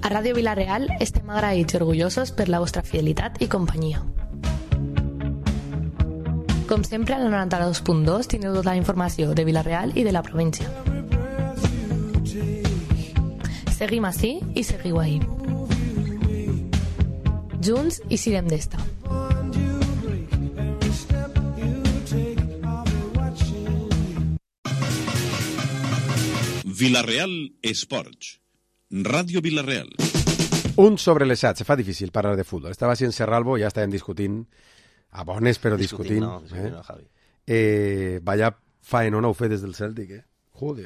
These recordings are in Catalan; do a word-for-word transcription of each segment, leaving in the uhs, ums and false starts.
A Ràdio Vila-real estem agraïts i orgullosos per la vostra fidelitat i companyia. Com sempre, al noranta-dos punt dos tindreu tota la informació de Vila-real i de la província. Seguim ací i seguiu ahí. Junts i sirem d'esta. Vila-real Esports. Ràdio Vila-real. Un sobre les set. Se fa difícil parlar de futbol. Estava així en Serralbo, ja estàvem discutint a bones, però discutint. discutint, no, discutint eh? no, Javi. Eh, vaya faenona ho fer des del Cèltic, eh? Joder.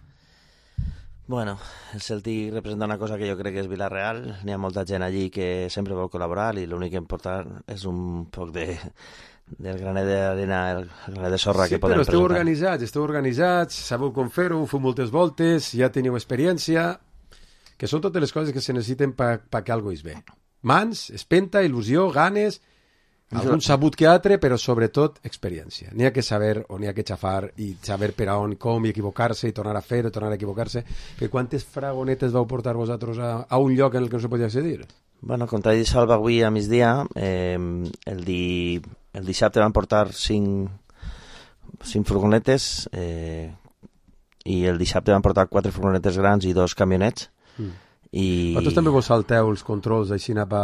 Bueno, el Celtic representa una cosa que jo crec que és Vila-real. N'hi ha molta gent allí que sempre vol col·laborar i l'únic que importa és un poc de, del granet d'arena, el granet de sorra sí, que podem però esteu presentar. organitzats, esteu organitzats, sabeu com fer-ho, feu moltes voltes, ja teniu experiència, que són totes les coses que se necessiten perquè pa que algo és bé. Mans, espenta, il·lusió, ganes, algun sabut que altre, però sobretot experiència. N'hi ha que saber o n'hi ha que xafar i saber per a on, com i equivocar-se i tornar a fer o tornar a equivocar-se. Que quantes fragonetes vau portar vosaltres a, a un lloc en el que no se podia accedir? Bueno, contra el Salva avui a migdia, eh, el, di, el dissabte van portar cinc, cinc furgonetes eh, i el dissabte van portar quatre furgonetes grans i dos camionets. Mm. I... Vosaltres també vos salteu els controls així a...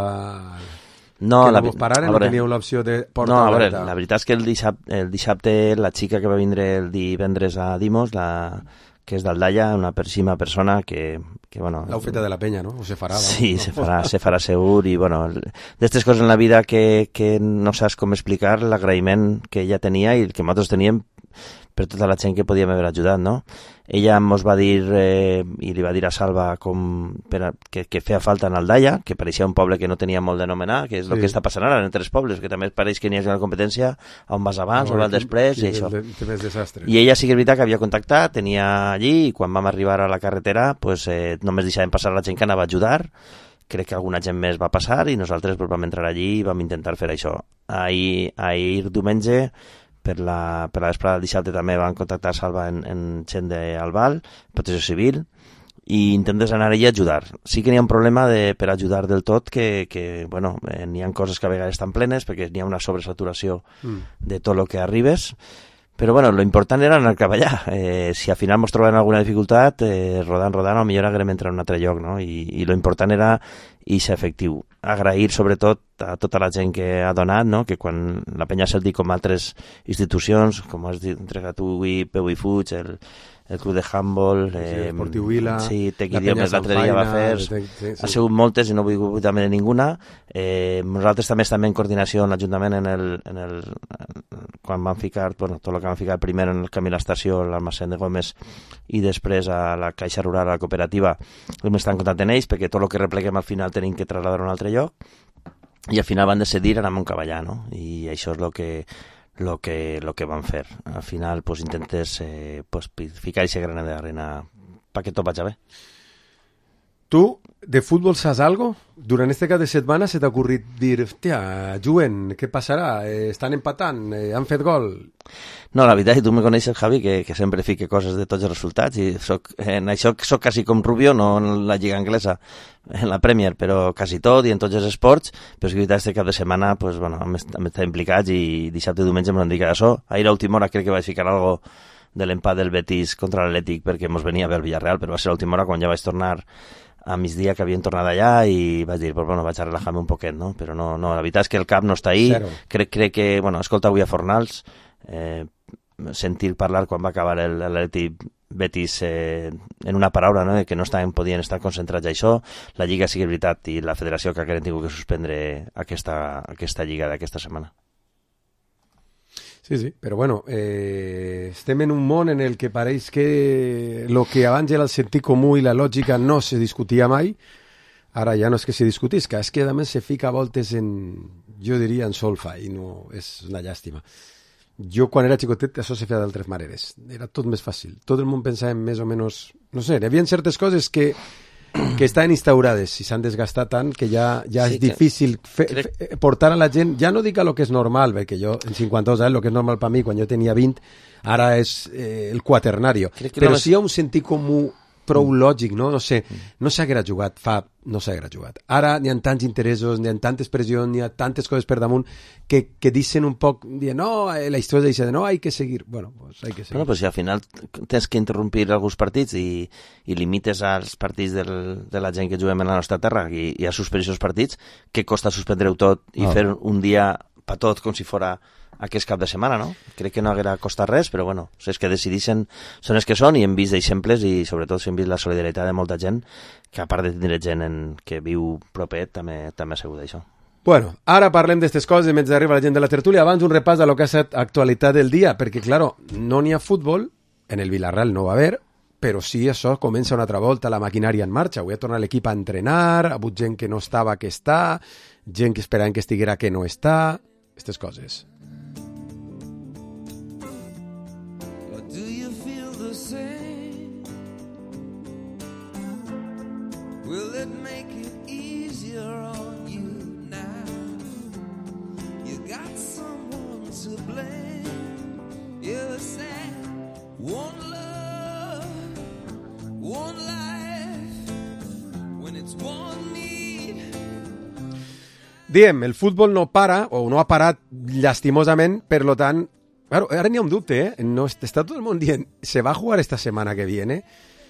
No, que la, no vos pararen o teníeu l'opció de porta no, a veure, oberta? La veritat és que el dissabte, el dissabte la xica que va vindre el divendres a Dimos, la, que és d'Aldalla, una persima persona que, que bueno... L'oferta de la penya, no? O se farà? Sí, no? se farà, se farà segur i, bueno, d'estes coses en la vida que, que no saps com explicar l'agraïment que ella tenia i el que nosaltres teníem per tota la gent que podíem haver ajudat, no? Ella ens va dir, eh, i li va dir a Salva com per a, que, que feia falta en Aldalla, que pareixia un poble que no tenia molt d'anomenar, que és el sí. que està passant ara en tres pobles, que també pareix que n'hi ha una competència on vas abans, no, on vas després, i, i això. I ella sí que és veritat que havia contactat, tenia allí, i quan vam arribar a la carretera, pues, eh, només deixàvem passar la gent que anava a ajudar, crec que alguna gent més va passar, i nosaltres pues, vam entrar allí i vam intentar fer això. Ahir, ahir diumenge, per la, per la vesprada del dissabte també van contactar Salva en, en gent d'Albal, protecció civil, i intentes anar allí a ajudar. Sí que n'hi ha un problema de, per ajudar del tot, que, que bueno, eh, n'hi ha coses que a vegades estan plenes, perquè n'hi ha una sobresaturació mm. de tot el que arribes, però bueno, lo important era anar cap allà. Eh, si al final ens trobem alguna dificultat, eh, rodant, rodant, potser haguem entrat en un altre lloc, no? I, i lo important era i ser efectiu. Agrair sobretot a tota la gent que ha donat, no? Que quan la Penya Celtic com altres institucions, com has dit, entregat tu avui, Peu i Fuig, el, el club de handball, sí, eh, Esportiu Vila, sí, Tec Idiomes l'altre dia va fer, sí, sí. Ha sigut moltes i no vull també de ninguna. Eh, nosaltres també estem en coordinació en l'Ajuntament en el, en el, quan van ficar, bueno, tot el que van ficar primer en el camí a l'estació, l'almacén de Gómez, i després a la Caixa Rural, a la cooperativa, hem estat en contacte amb ells, perquè tot el que repleguem al final tenim que trasladar a un altre lloc, i al final van decidir anar a Montcavallà, no? I això és el que lo que, lo que van fer. Al final pues, intentes eh, pues, ficar aquest granet d'arena perquè tot vagi bé. Tu, de futbol saps algo? Durant este cap de setmana se t'ha ocorrit dir, hòstia, juguen, què passarà? Eh, estan empatant, eh, han fet gol? No, la veritat, tu me coneixes, Javi, que, que sempre fique coses de tots els resultats, i soc, en això soc quasi com Rubio, no en la Lliga Anglesa, en la Premier, però quasi tot, i en tots els esports, però és que aquest cap de setmana, pues, bueno, hem estat implicats, i dissabte i diumenge m'han dit que això. Ahir a última hora crec que vaig ficar algo de l'empat del Betis contra l'Atlètic, perquè mos venia a veure el Villarreal, però va ser l'última hora quan ja vaig tornar a migdia, que havien tornat allà, i vaig dir, pues, bueno, vaig a relajar-me un poquet, no? Però no, no, la veritat és que el cap no està ahí. Crec, crec que, bueno, escolta avui a Fornals, eh, sentir parlar quan va acabar l'Atlètic Betis eh, en una paraula, no? Que no estaven, podien estar concentrats a això. La Lliga sí que és veritat, i la federació que han tingut que suspendre aquesta, aquesta Lliga d'aquesta setmana. Sí, sí, però bueno, eh, estem en un món en el que pareix que el que abans era el sentit comú i la lògica no se discutia mai, ara ja no és que se discutisca, és que a més se fica a voltes en, jo diria, en solfa, i no, és una llàstima. Jo quan era xicotet això se feia d'altres maneres, era tot més fàcil, tot el món pensava més o menys, no sé, hi havia certes coses que que estan instaurades i s'han desgastat tant que ja, ja sí, és difícil fe, crec... fe, portar a la gent, ja no dic a lo que és normal, perquè jo en cinquanta-dos anys, el que és normal per mi quan jo tenia vint, ara és eh, el quaternario, però només... si hi ha un sentit comú prou lògic, no? No sé, no s'haguera jugat fa no s'haguera jugat. Ara n'hi ha tants interessos, n'hi ha tantes pressions, n'hi ha tantes coses per damunt que, que dicen un poc, dient, no, la història dice, no, hay que seguir. Bueno, pues hay que seguir. Bueno, pues si al final tens que interrompir alguns partits i, i limites als partits del, de la gent que juguem a la nostra terra i, i a suspendre aquests partits, què costa suspendre-ho tot i oh. fer un dia per tot com si fora aquest cap de setmana, no? Crec que no haguera costat res, però bueno, és que decidixen, són els que són i hem vist exemples i sobretot hem vist la solidaritat de molta gent que a part de tindre gent en, que viu proper també també ha sigut això. Bueno, ara parlem d'aquestes coses mentre arriba la gent de la tertúlia. Abans un repàs de lo que ha estat actualitat del dia, perquè, claro, no n'hi ha futbol, en el Villarreal no va haver, però sí, això comença una altra volta, la maquinària en marxa. Avui ha tornat l'equip a entrenar, ha hagut gent que no estava que està, gent que esperaven que estiguera que no està, aquestes coses. Will it make it easier on you now? You got someone to blame. You're sad. One love, one life. When it's one need. Diem, el futbol no para, o no ha parat lastimosament, per lo tant, claro, ara n'hi ha un dubte, eh? No, està tot el món dient, se va a jugar esta semana que viene?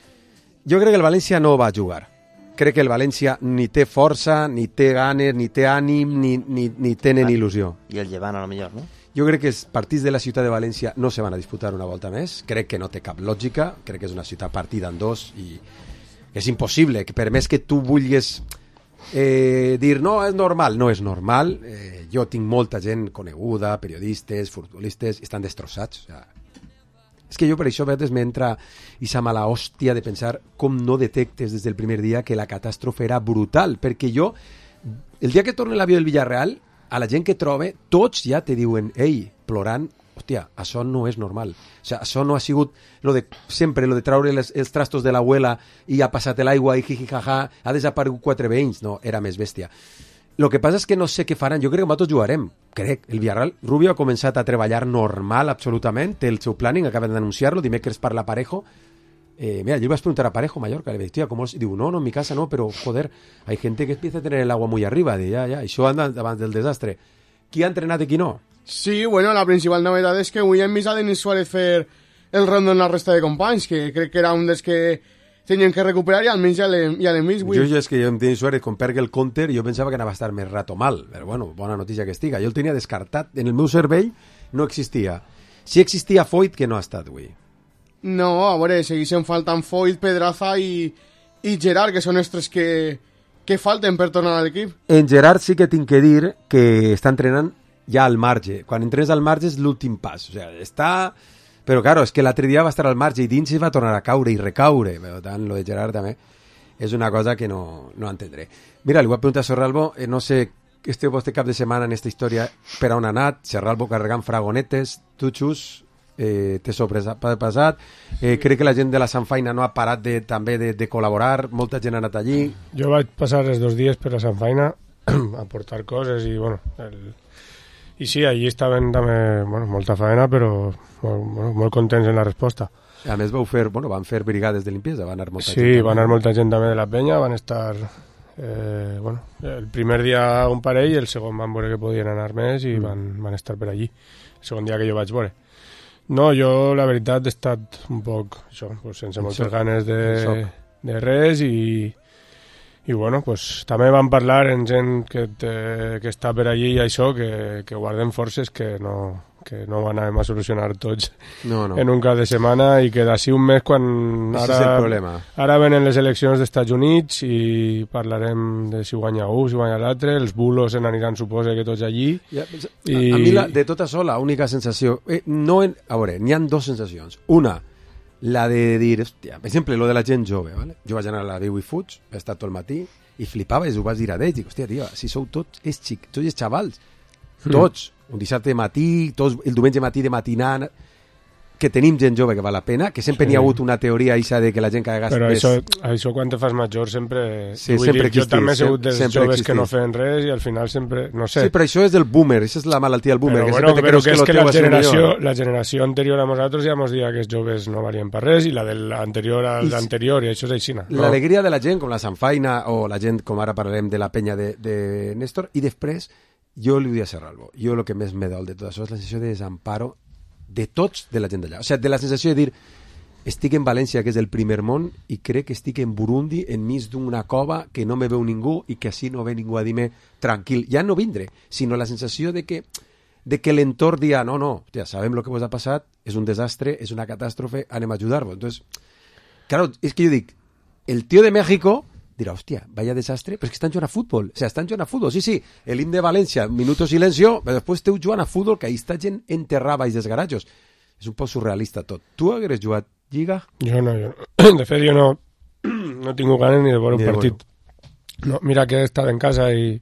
Jo crec que el València no va a jugar. Crec que el València ni té força, ni té ganes, ni té ànim, ni, ni, ni tenen ah, il·lusió. I el Llevant a lo millor, no? Jo crec que els partits de la ciutat de València no se van a disputar una volta més. Crec que no té cap lògica. Crec que és una ciutat partida en dos i és impossible. Que per més que tu vulguis eh, dir no, és normal, no és normal. Eh, jo tinc molta gent coneguda, periodistes, futbolistes, i estan destrossats. O sea, és que jo per això a vegades m'entra aquesta mala hòstia de pensar com no detectes des del primer dia que la catàstrofe era brutal, perquè jo, el dia que torna l'avió del Villarreal, a la gent que trobe, tots ja te diuen, ei, plorant, hòstia, això no és normal. O sigui, això no ha sigut lo de sempre, lo de traure les, els trastos de l'abuela i ha passat l'aigua i jijijaja, ha desaparegut quatre veïns, no, era més bèstia. El que passa és que no sé què faran. Jo crec que nosaltres jugarem. Crec. El Villarreal, Rubio ha començat a treballar normal, absolutament. Té el seu planning, acaben d'anunciar-lo. Dimecres parla Parejo. Eh, mira, yo iba a preguntar a Parejo, Mallorca. Le digo, tía, ¿cómo? Digo, no, no, en mi casa no, pero, joder, hay gente que empieza a tener el agua muy arriba. De ya, ya. Això anda abans del desastre. Qui ha entrenat i qui no? Sí, bueno, la principal novetat és que avui hem vist a Denis Suárez fer el rondo en la resta de companys, que crec que era un dels que tenien que recuperar i almenys ja l'hem ja vist. Jo, jo és que jo amb Denis Suárez, com perd el counter, jo pensava que anava a estar més rato mal, però bueno, bona notícia que estiga. Jo el tenia descartat, en el meu cervell no existia. Si existia Foyt, que no ha estat avui. No, a veure, segueixen faltant Foyt, Pedraza i, i Gerard, que són els tres que, que falten per tornar a l'equip. En Gerard sí que tinc que dir que està entrenant ja al marge. Quan entrenes al marge és l'últim pas. O sigui, està... Però, claro, és que l'altre dia va estar al marge i dins va tornar a caure i recaure. Per tant, lo de Gerard també és una cosa que no, no entendré. Mira, li voy a preguntar a Sorralbo, eh, no sé, este vostre cap de setmana en esta història per on ha anat, Sorralbo carregant fragonetes, tu, Xus, eh, t'he sobrepassat, eh, crec que la gent de la Sant Faina no ha parat de, també de, de col·laborar, molta gent ha anat allí. Jo vaig passar els dos dies per la Sant Faina a portar coses i, bueno... El... I sí, allí estaven també, bueno, molta faena, però molt, bueno, molt contents en la resposta. A més vau fer, bueno, van fer brigades de limpiesa, van anar molta sí, gent. Sí, van anar molta gent també de la penya, van estar, eh, bueno, el primer dia un parell, el segon van veure que podien anar més i mm. van, van estar per allí, el segon dia que jo vaig veure. No, jo la veritat he estat un poc, això, pues, sense moltes això, ganes de, de res i... I bueno, pues, també vam parlar en gent que, te, que està per allí i això, que, que guardem forces, que no, que no ho anem a solucionar tots no, no. en un cap de setmana i que d'ací un mes quan ara, és el problema. Ara venen les eleccions dels Estats Units i parlarem de si guanya un, si guanya l'altre, els bulos se n'aniran, suposa que tots allí. Ja, i... a, a mi la, de tot això, l'única sensació... Eh, no en, a veure, n'hi ha dues sensacions. Una, la de dir, hòstia, per exemple, lo de la gent jove, ¿vale? Jo vaig anar a la Viu i Fuig, he estat tot el matí, i flipava i ho vaig dir a d'ells, dic, hòstia, tia, si sou tots és xic, tots els xavals, mm. tots, un dissabte de matí, tots, el diumenge matí de matinant, que tenim gent jove que val la pena, que sempre Sí. n'hi ha hagut una teoria eixa de que la gent que ha gastat Però més... això, això quan te fas major sempre... Sí, vull sempre dir, jo existís, també he sigut dels sempre joves que no existís. feien res i al final sempre... No sé. Sí, però això és del boomer, això és la malaltia del boomer. Però, que bueno, sempre te però creus que és lo que teu la va ser generació, millor. la generació anterior a nosaltres ja mos dia que els joves no valien per res i la de l'anterior a I- l'anterior i això és així. No? L'alegria de la gent, com la Sanfaina o la gent, com ara parlarem de la penya de, de Néstor, i després jo li vull dir a Serralbo, jo el que més me dol de tot això és la sensació de desamparo de tots de la gent d'allà. O sigui, de la sensació de dir estic en València, que és el primer món, i crec que estic en Burundi, enmig d'una cova que no me veu ningú i que així no ve ningú a dir-me tranquil. Ja no vindré, sinó la sensació de que de que l'entorn dia, no, no, ja sabem el que vos ha passat, és un desastre, és una catàstrofe, anem a ajudar-vos. Entonces, claro, és que jo dic, el tío de México dirà, hòstia, vaya desastre, però és que estan jugant a futbol. O sigui, estan jugant a futbol. Sí, sí, el himne de València, minuto silencio, però després esteu jugant a futbol, que ahí està gent enterrada baix dels garatjos. És un poc surrealista tot. Tu hagueres jugat Lliga? Jo no, jo no. De fet, jo no, no tinc ganes ni de veure un Ni de partit. No, mira que he estat en casa i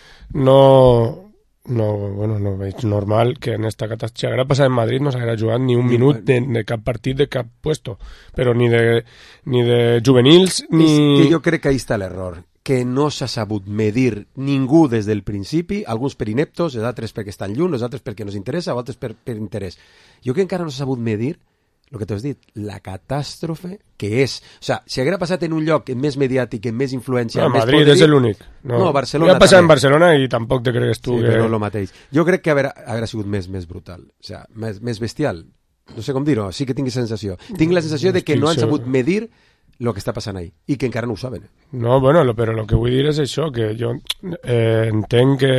no... No, bueno, no veig normal que en esta catàstrofe... Si haguera passat en Madrid no s'haguera jugat ni un Ni- minut de, de cap partit de cap puesto, però ni de, ni de juvenils ni... És que jo crec que ahí està l'error, que no s'ha sabut medir ningú des del principi, alguns per ineptos, els altres perquè estan lluny, els altres perquè no els interessa, o altres per, per interès. Jo crec que encara no s'ha sabut medir el que t'has dit, la catàstrofe que és. O sigui, si haguera passat en un lloc més mediàtic, amb més influència... No, amb més Madrid poderí- és l'únic. No, No, Barcelona Ja passa en també. Barcelona i tampoc te cregues tu Sí, que... però no és el mateix. Jo crec que haver, haurà sigut més, més brutal, o sigui, més, més bestial. No sé com dir-ho, sí que tinc aquesta sensació. Tinc la sensació de que Estic no han segur. sabut medir el que està passant ahí i que encara no ho saben. No, bueno, lo, però el que vull dir és això, que jo eh, entenc que,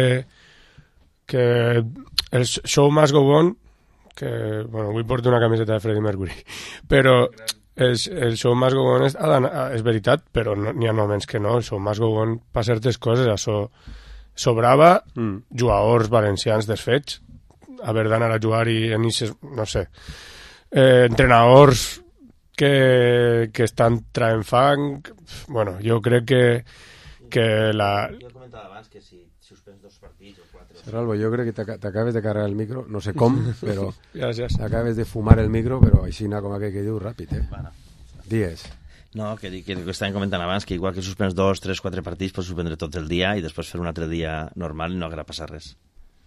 que el show must go on, que, bueno, avui porto una camiseta de Freddie Mercury, però és, el show must go on és, ha d'anar- és veritat, però no, n'hi ha moments que no, el show must go on per certes coses, això sobrava Mm. jugadors valencians desfets, haver d'anar a jugar i en ixes, no sé, eh, entrenadors que, que estan traient fang. Bueno, jo crec que, que la... Jo comentava abans que si suspens dos partits o quatre... Serralbo, jo crec que t'aca- t'acabes de carregar el micro, no sé com, però Gràcies. t'acabes de fumar el micro, però així no, com aquell que diu, ràpid, eh? Bueno. Digues. No, que, dic que, que estàvem comentant abans, que igual que suspens dos, tres, quatre partits, pots suspendre tot el dia i després fer un altre dia normal i no haurà passat res.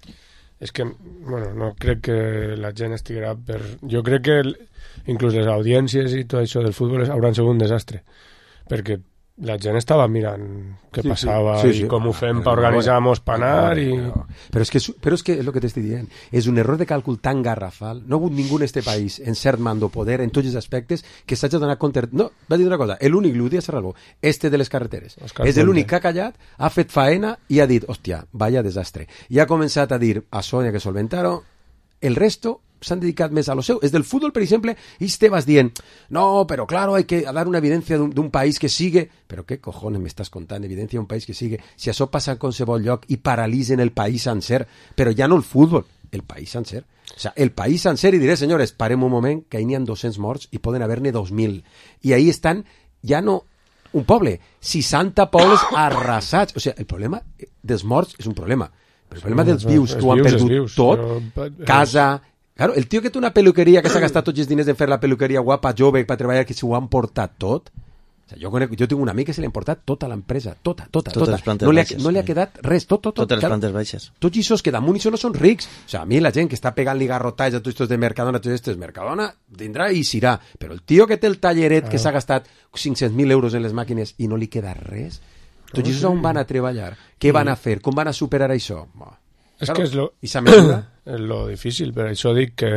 És que, bueno, no crec que la gent estiguerà per... Jo crec que el- inclús les audiències i tot això del futbol es- hauran sigut un desastre, perquè la gent estava mirant què Sí, sí. passava Sí, i sí. com ho fem Però, per organitzar-nos per anar i... Però, però, és que, és- però és que és el que t'estic dient. És un error de càlcul tan garrafal. No ha hagut ningú en este país, en cert mando poder, en tots els aspectes, que s'hagi donat compte... No, va dir una cosa, l'únic, l'únic a Serralbo, este de les carreteres. Òscar És l'únic Fuente. que ha callat, ha fet faena i ha dit, hòstia, vaya desastre. I ha començat a dir a Sònia que solventaron, el resto s'han dedicat més a lo seu. És del futbol, per exemple, i te vas dient, no, però claro, hay que dar una evidencia d'un d'un país que sigue... Però què cojones m'estàs contant? Evidència d'un país que sigue. Si això passa en qualsevol lloc i paralitzen el país sencer, però ja no el futbol, el país sencer. O sea, el país sencer, i diré, senyores, parem un moment, que ahí n'hi ha dos-cents morts i poden haver-ne dos mil. I ahí estan, ja no un poble, seixanta pobles arrasats. O sigui, el problema dels morts és un problema. Però el problema dels els- vius, els que ho han vius, els perdut vius. tot, Jo- casa... Claro, el tio que té una peluqueria que s'ha gastat tots els diners en fer la peluqueria guapa, jove, per treballar, que s'ho han portat tot. O sigui, jo, conec, jo tinc un amic que se li ha portat tota l'empresa, tota, tota, Totes tota. les plantes No li, ha, baixes, no li ha sí. quedat res, tot, tot, tot. Totes les Claro, plantes baixes. tots aquests que damunt això no són rics. O sigui, a mi la gent que està pegant-li garrotalls a tots estos de Mercadona, tots estos, Mercadona tindrà i s'irà. Però el tio que té el talleret que s'ha gastat cinc-cents mil euros en les màquines i no li queda res, tots aquests on van a treballar? Què van a fer? Com van a superar això? Bo, És claro, que és lo, I s'ha mesura? és lo difícil, per això dic que,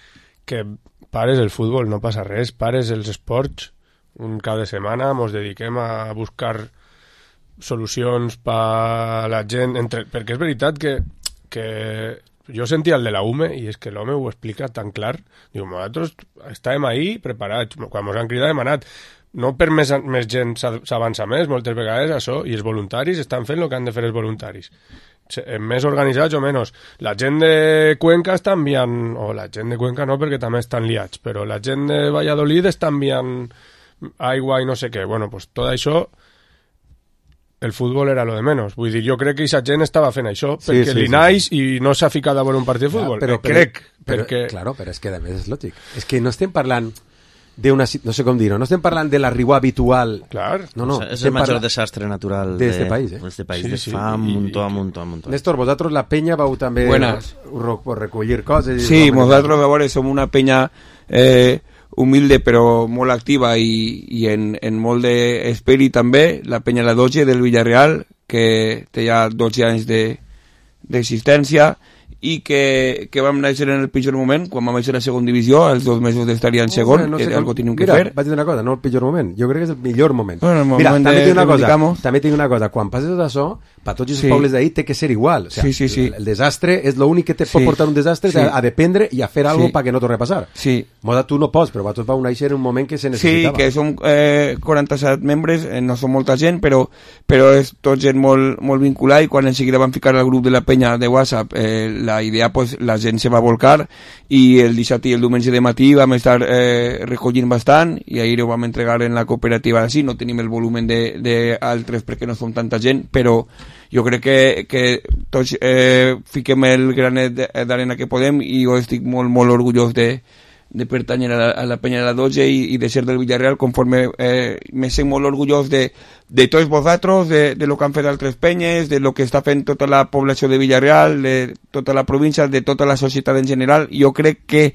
que pares el futbol, no passa res, pares els esports, un cap de setmana mos dediquem a buscar solucions per la gent, entre, perquè és veritat que, que jo sentia el de la U M E i és que l'home ho explica tan clar, diu, nosaltres estàvem ahí preparats, quan mos han cridat hem anat, no per més, més gent s'ha- s'avança més, moltes vegades això, i els voluntaris estan fent el que han de fer els voluntaris, Se- més organitzats o menys. La gent de Cuenca està enviant, o la gent de Cuenca no perquè també estan liats, però la gent de Valladolid està enviant aigua i no sé què. Bueno, pues tot això el futbol era lo de menos. Vull dir, jo crec que aquesta gent estava fent això Sí, perquè sí, li sí, naix i no s'ha ficat a veure un partit de futbol. però, Eh, crec, però, perquè... Claro, però és que a més és lògic. És que no estem parlant d'una... si- No sé com dir-ho, no estem parlant de la rigor habitual. Clar. No, no. O sea, és estem el major parlant- desastre natural de este país, eh? D'este país, Sí, de sí, fa un i- muntó, un muntó, un muntó. Néstor, vosaltres la penya vau també Buenas. ro- recollir coses. i- Sí, vau- nosaltres, a veure, som una penya eh, humilde però molt activa i, i en, en molt d'esperit també, la penya La Doge del Villarreal, que té ja dotze anys de- d'existència i que, que vam néixer en el pitjor moment, quan vam néixer a segona divisió, als dos mesos d'estaria en segon, Bueno, no que sé algo com- tenim que Mira, fer. vaig dir una cosa, no el pitjor moment. Jo crec que és el millor moment. Bueno, el Mira, moment també de- tinc una cosa, reivindicamos. també tinc una cosa. Quan passes tot això, per tots els Sí. pobles d'ahir té que ser igual. O sea, Sí, sí, sí. El, el desastre és l'únic que te pot Sí. portar un desastre, Sí. a, a dependre i a fer algo Sí. para que no torni a passar. Sí, Moda, tu no pots, però vosaltres vau néixer en un moment que se sí, necessitava. que som eh, quaranta-set membres, eh, no som molta gent, però, però és tot gent molt, molt vinculada i quan en seguida vam ficar al grup de la penya de WhatsApp, eh, la idea, pues, la gent se va volcar i el dissabte i el diumenge de matí vam estar eh, recollint bastant i ahir ho vam entregar en la cooperativa d'ací, no tenim el volumen d'altres perquè no som tanta gent, però jo crec que, que tots eh, fiquem el granet d'arena que podem i jo estic molt, molt orgullós de, de pertànyer a la, a la penya de La Doge i, i de ser del Villarreal, conforme eh, me sent molt orgullós de, de tots vosaltres, de, de lo que han fet altres penyes, de lo que està fent tota la població de Villarreal, de tota la província, de tota la societat en general. Jo crec que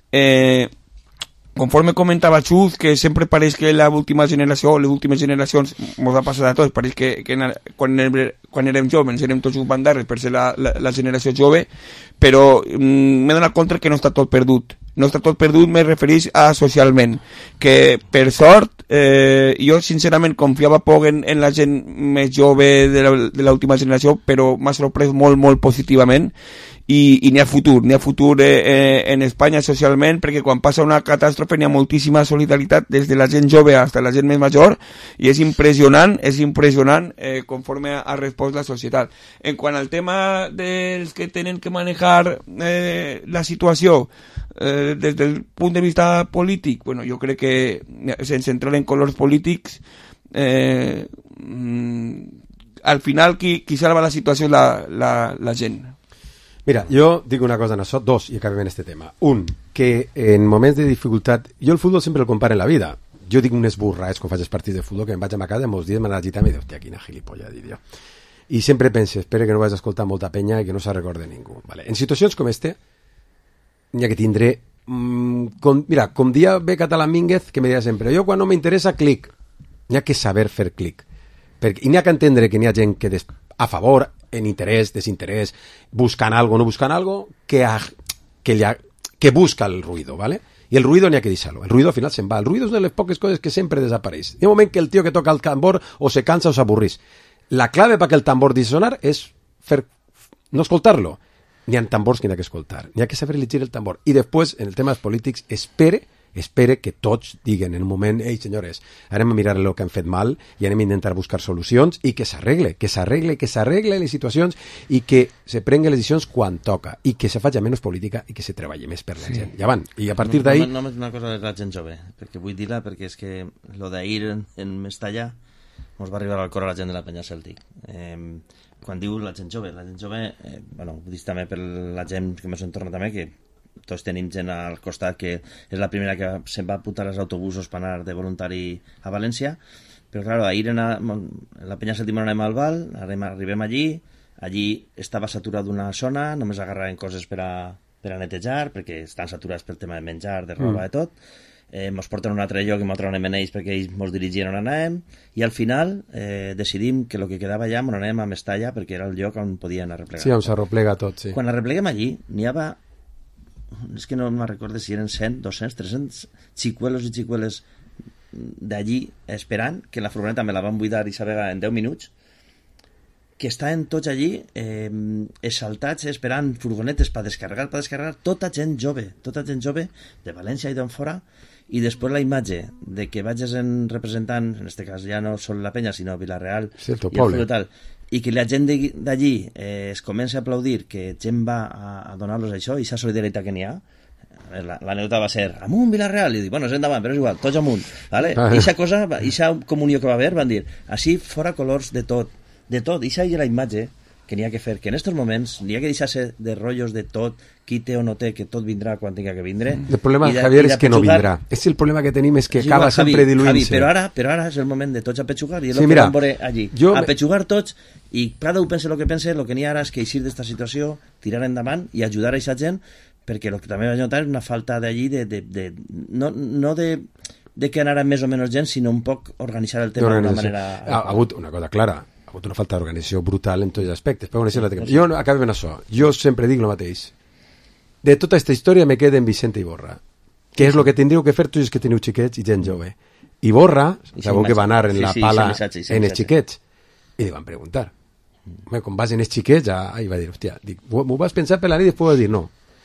eh, conforme comentava Xus, que sempre pareix que l'última generació, les últimes generacions, ens ha passat a tots, pareix que, que na- quan, érem, quan érem joves érem tots uns bandarres per ser la, la, la generació jove, però mm, m'he donat compte que no està tot perdut. No està tot perdut, me refereix a socialment, que per sort, eh, jo sincerament confiava poc en, en la gent més jove de la- de l'última generació, però m'ha sorprès molt, molt positivament, i, i n'hi ha futur, n'hi ha futur eh, eh, en Espanya socialment, perquè quan passa una catàstrofe n'hi ha moltíssima solidaritat des de la gent jove fins a la gent més major, i és impressionant, és impressionant eh, conforme ha respost la societat. En quant al tema dels que tenen que manejar eh, la situació eh, des del punt de vista polític, bueno, jo crec que sense entrar en colors polítics, eh, mm, al final qui, qui salva la situació és la, la, la gent. Mira, jo dic una cosa en això, dos, i acabem en este tema. Un, que en moments de dificultat... Jo el futbol sempre el comparo en la vida. Jo dic unes burraes quan faig els partits de futbol, que em vaig a ma casa, molts dies m'han agitat i dic, hòstia, quina gilipollas, dic jo. I sempre pense, espero que no vaig a escoltar molta penya i que no se recorde ningú. Vale. En situacions com este, n'hi ha que tindre... Mmm, com, mira, com dia ve Català Mínguez, que me deia sempre, jo quan no m'interessa, clic. N'hi ha que saber fer clic. Perquè, I n'hi ha que entendre que n'hi ha gent que des, a favor, en interès, desinterès, buscant algo, no buscant algo, que, ha, que, ha, que busca el ruido, ¿vale? Y el ruido n'hi ha que deixar-lo. El ruido al final se'n va. El ruido és una de les poques coses que sempre desapareix. Hi ha un moment que el tio que toca el tambor o se cansa o s'avorrís. La clave para que el tambor deixi sonar és fer, no escoltar-lo. N'hi ha tambors que n'hi ha que escoltar. N'hi ha que saber elegir el tambor. I després, en el tema dels polítics, espere espere que tots diguen en un moment, ei, senyores, anem a mirar el que han fet mal i anem a intentar buscar solucions i que s'arregle, que s'arregle, que s'arregle les situacions i que se prenguen les decisions quan toca i que se faci menys política i que se treballi més per la gent. I avant, i a partir d'ahir... No, només una cosa de la gent jove, perquè vull dir-la, perquè és que lo d'ahir en, en Mestalla ens va arribar al cor a la gent de la penya Cèltic. Eh, quan diu la gent jove, la gent jove, eh, bueno, ho dic també per la gent que més entorna també, que tots tenim gent al costat que és la primera que se'n va apuntar als autobusos per anar de voluntari a València, però clar, ahir en la, en la penya Cèltic anem al Val, arribem allí, allí estava saturat una zona, només agarraven coses per a, per a netejar, perquè estan saturats pel tema de menjar, de roba, mm. de tot. Eh, mos porten a un altre lloc i nosaltres anem en ells perquè ells mos dirigien on anàvem, i al final eh, decidim que el que quedava allà on anem a Mestalla perquè era el lloc on podien arreplegar. Sí, on s'arreplega tot, sí. Quan arrepleguem allí, n'hi havia, és que no me'n recordo si eren cent, dos-cents, tres-cents xicuelos i xicueles d'allí esperant, que la furgoneta me la van buidar i sabega en deu minuts, que estaven tots allí eh, exaltats esperant furgonetes per descarregar, per descarregar, tota gent jove, tota gent jove de València i d'on fora, i després la imatge de que vagis en representant, en aquest cas ja no sol la penya, sinó Vilareal sí, el i el Full tal, i que la gent d'allí eh, es comença a aplaudir, que gent va a, a donar-los això, i aquesta solidaritat que n'hi ha, a veure, la, la nota va ser amunt Villarreal, i dic, bueno, és endavant, però és igual, tots amunt, vale? I aquesta cosa, aquesta comunió que va haver, van dir, així fora colors de tot, de tot, i aquesta era la imatge que n'hi ha que fer, que en aquests moments n'hi ha que deixar-se de rotllos de tot, qui té o no té, que tot vindrà quan tinga que vindre. El problema, de, Javier, és que no pechugar. vindrà. És el problema que tenim, és que És acaba igual, sempre Javi, diluint-se. Javi, però ara, però ara és el moment de tots a pechugar, i és Sí, el que mira, vam veure allí. jo A me- pechugar tots, i cada un pense el que pense, el que n'hi ha ara és que eixir d'esta situació, tirar endavant i ajudar a aquesta gent, perquè el que també vaig notar és una falta d'allí de, de, de, no, no de, de que anara més o menys gent, sinó un poc organitzar el tema d'una manera... Ha, ha hagut una cosa clara, ha hagut una falta d'organització brutal en tots els aspectes. Però bueno, això no té... Jo no, acabem en això. Jo sempre dic el mateix. De tota aquesta història me queden Vicente i Borra. Què és el que tindríeu que fer tots els que teniu xiquets i gent jove? I Borra, I sabeu sí, que va anar en sí, la sí, pala sí, missatge, sí, en els missatge. xiquets. I li van preguntar. Home, com vas en els xiquets, ah, i va dir, hòstia, dic, m'ho vas pensar per la nit i després va dir no.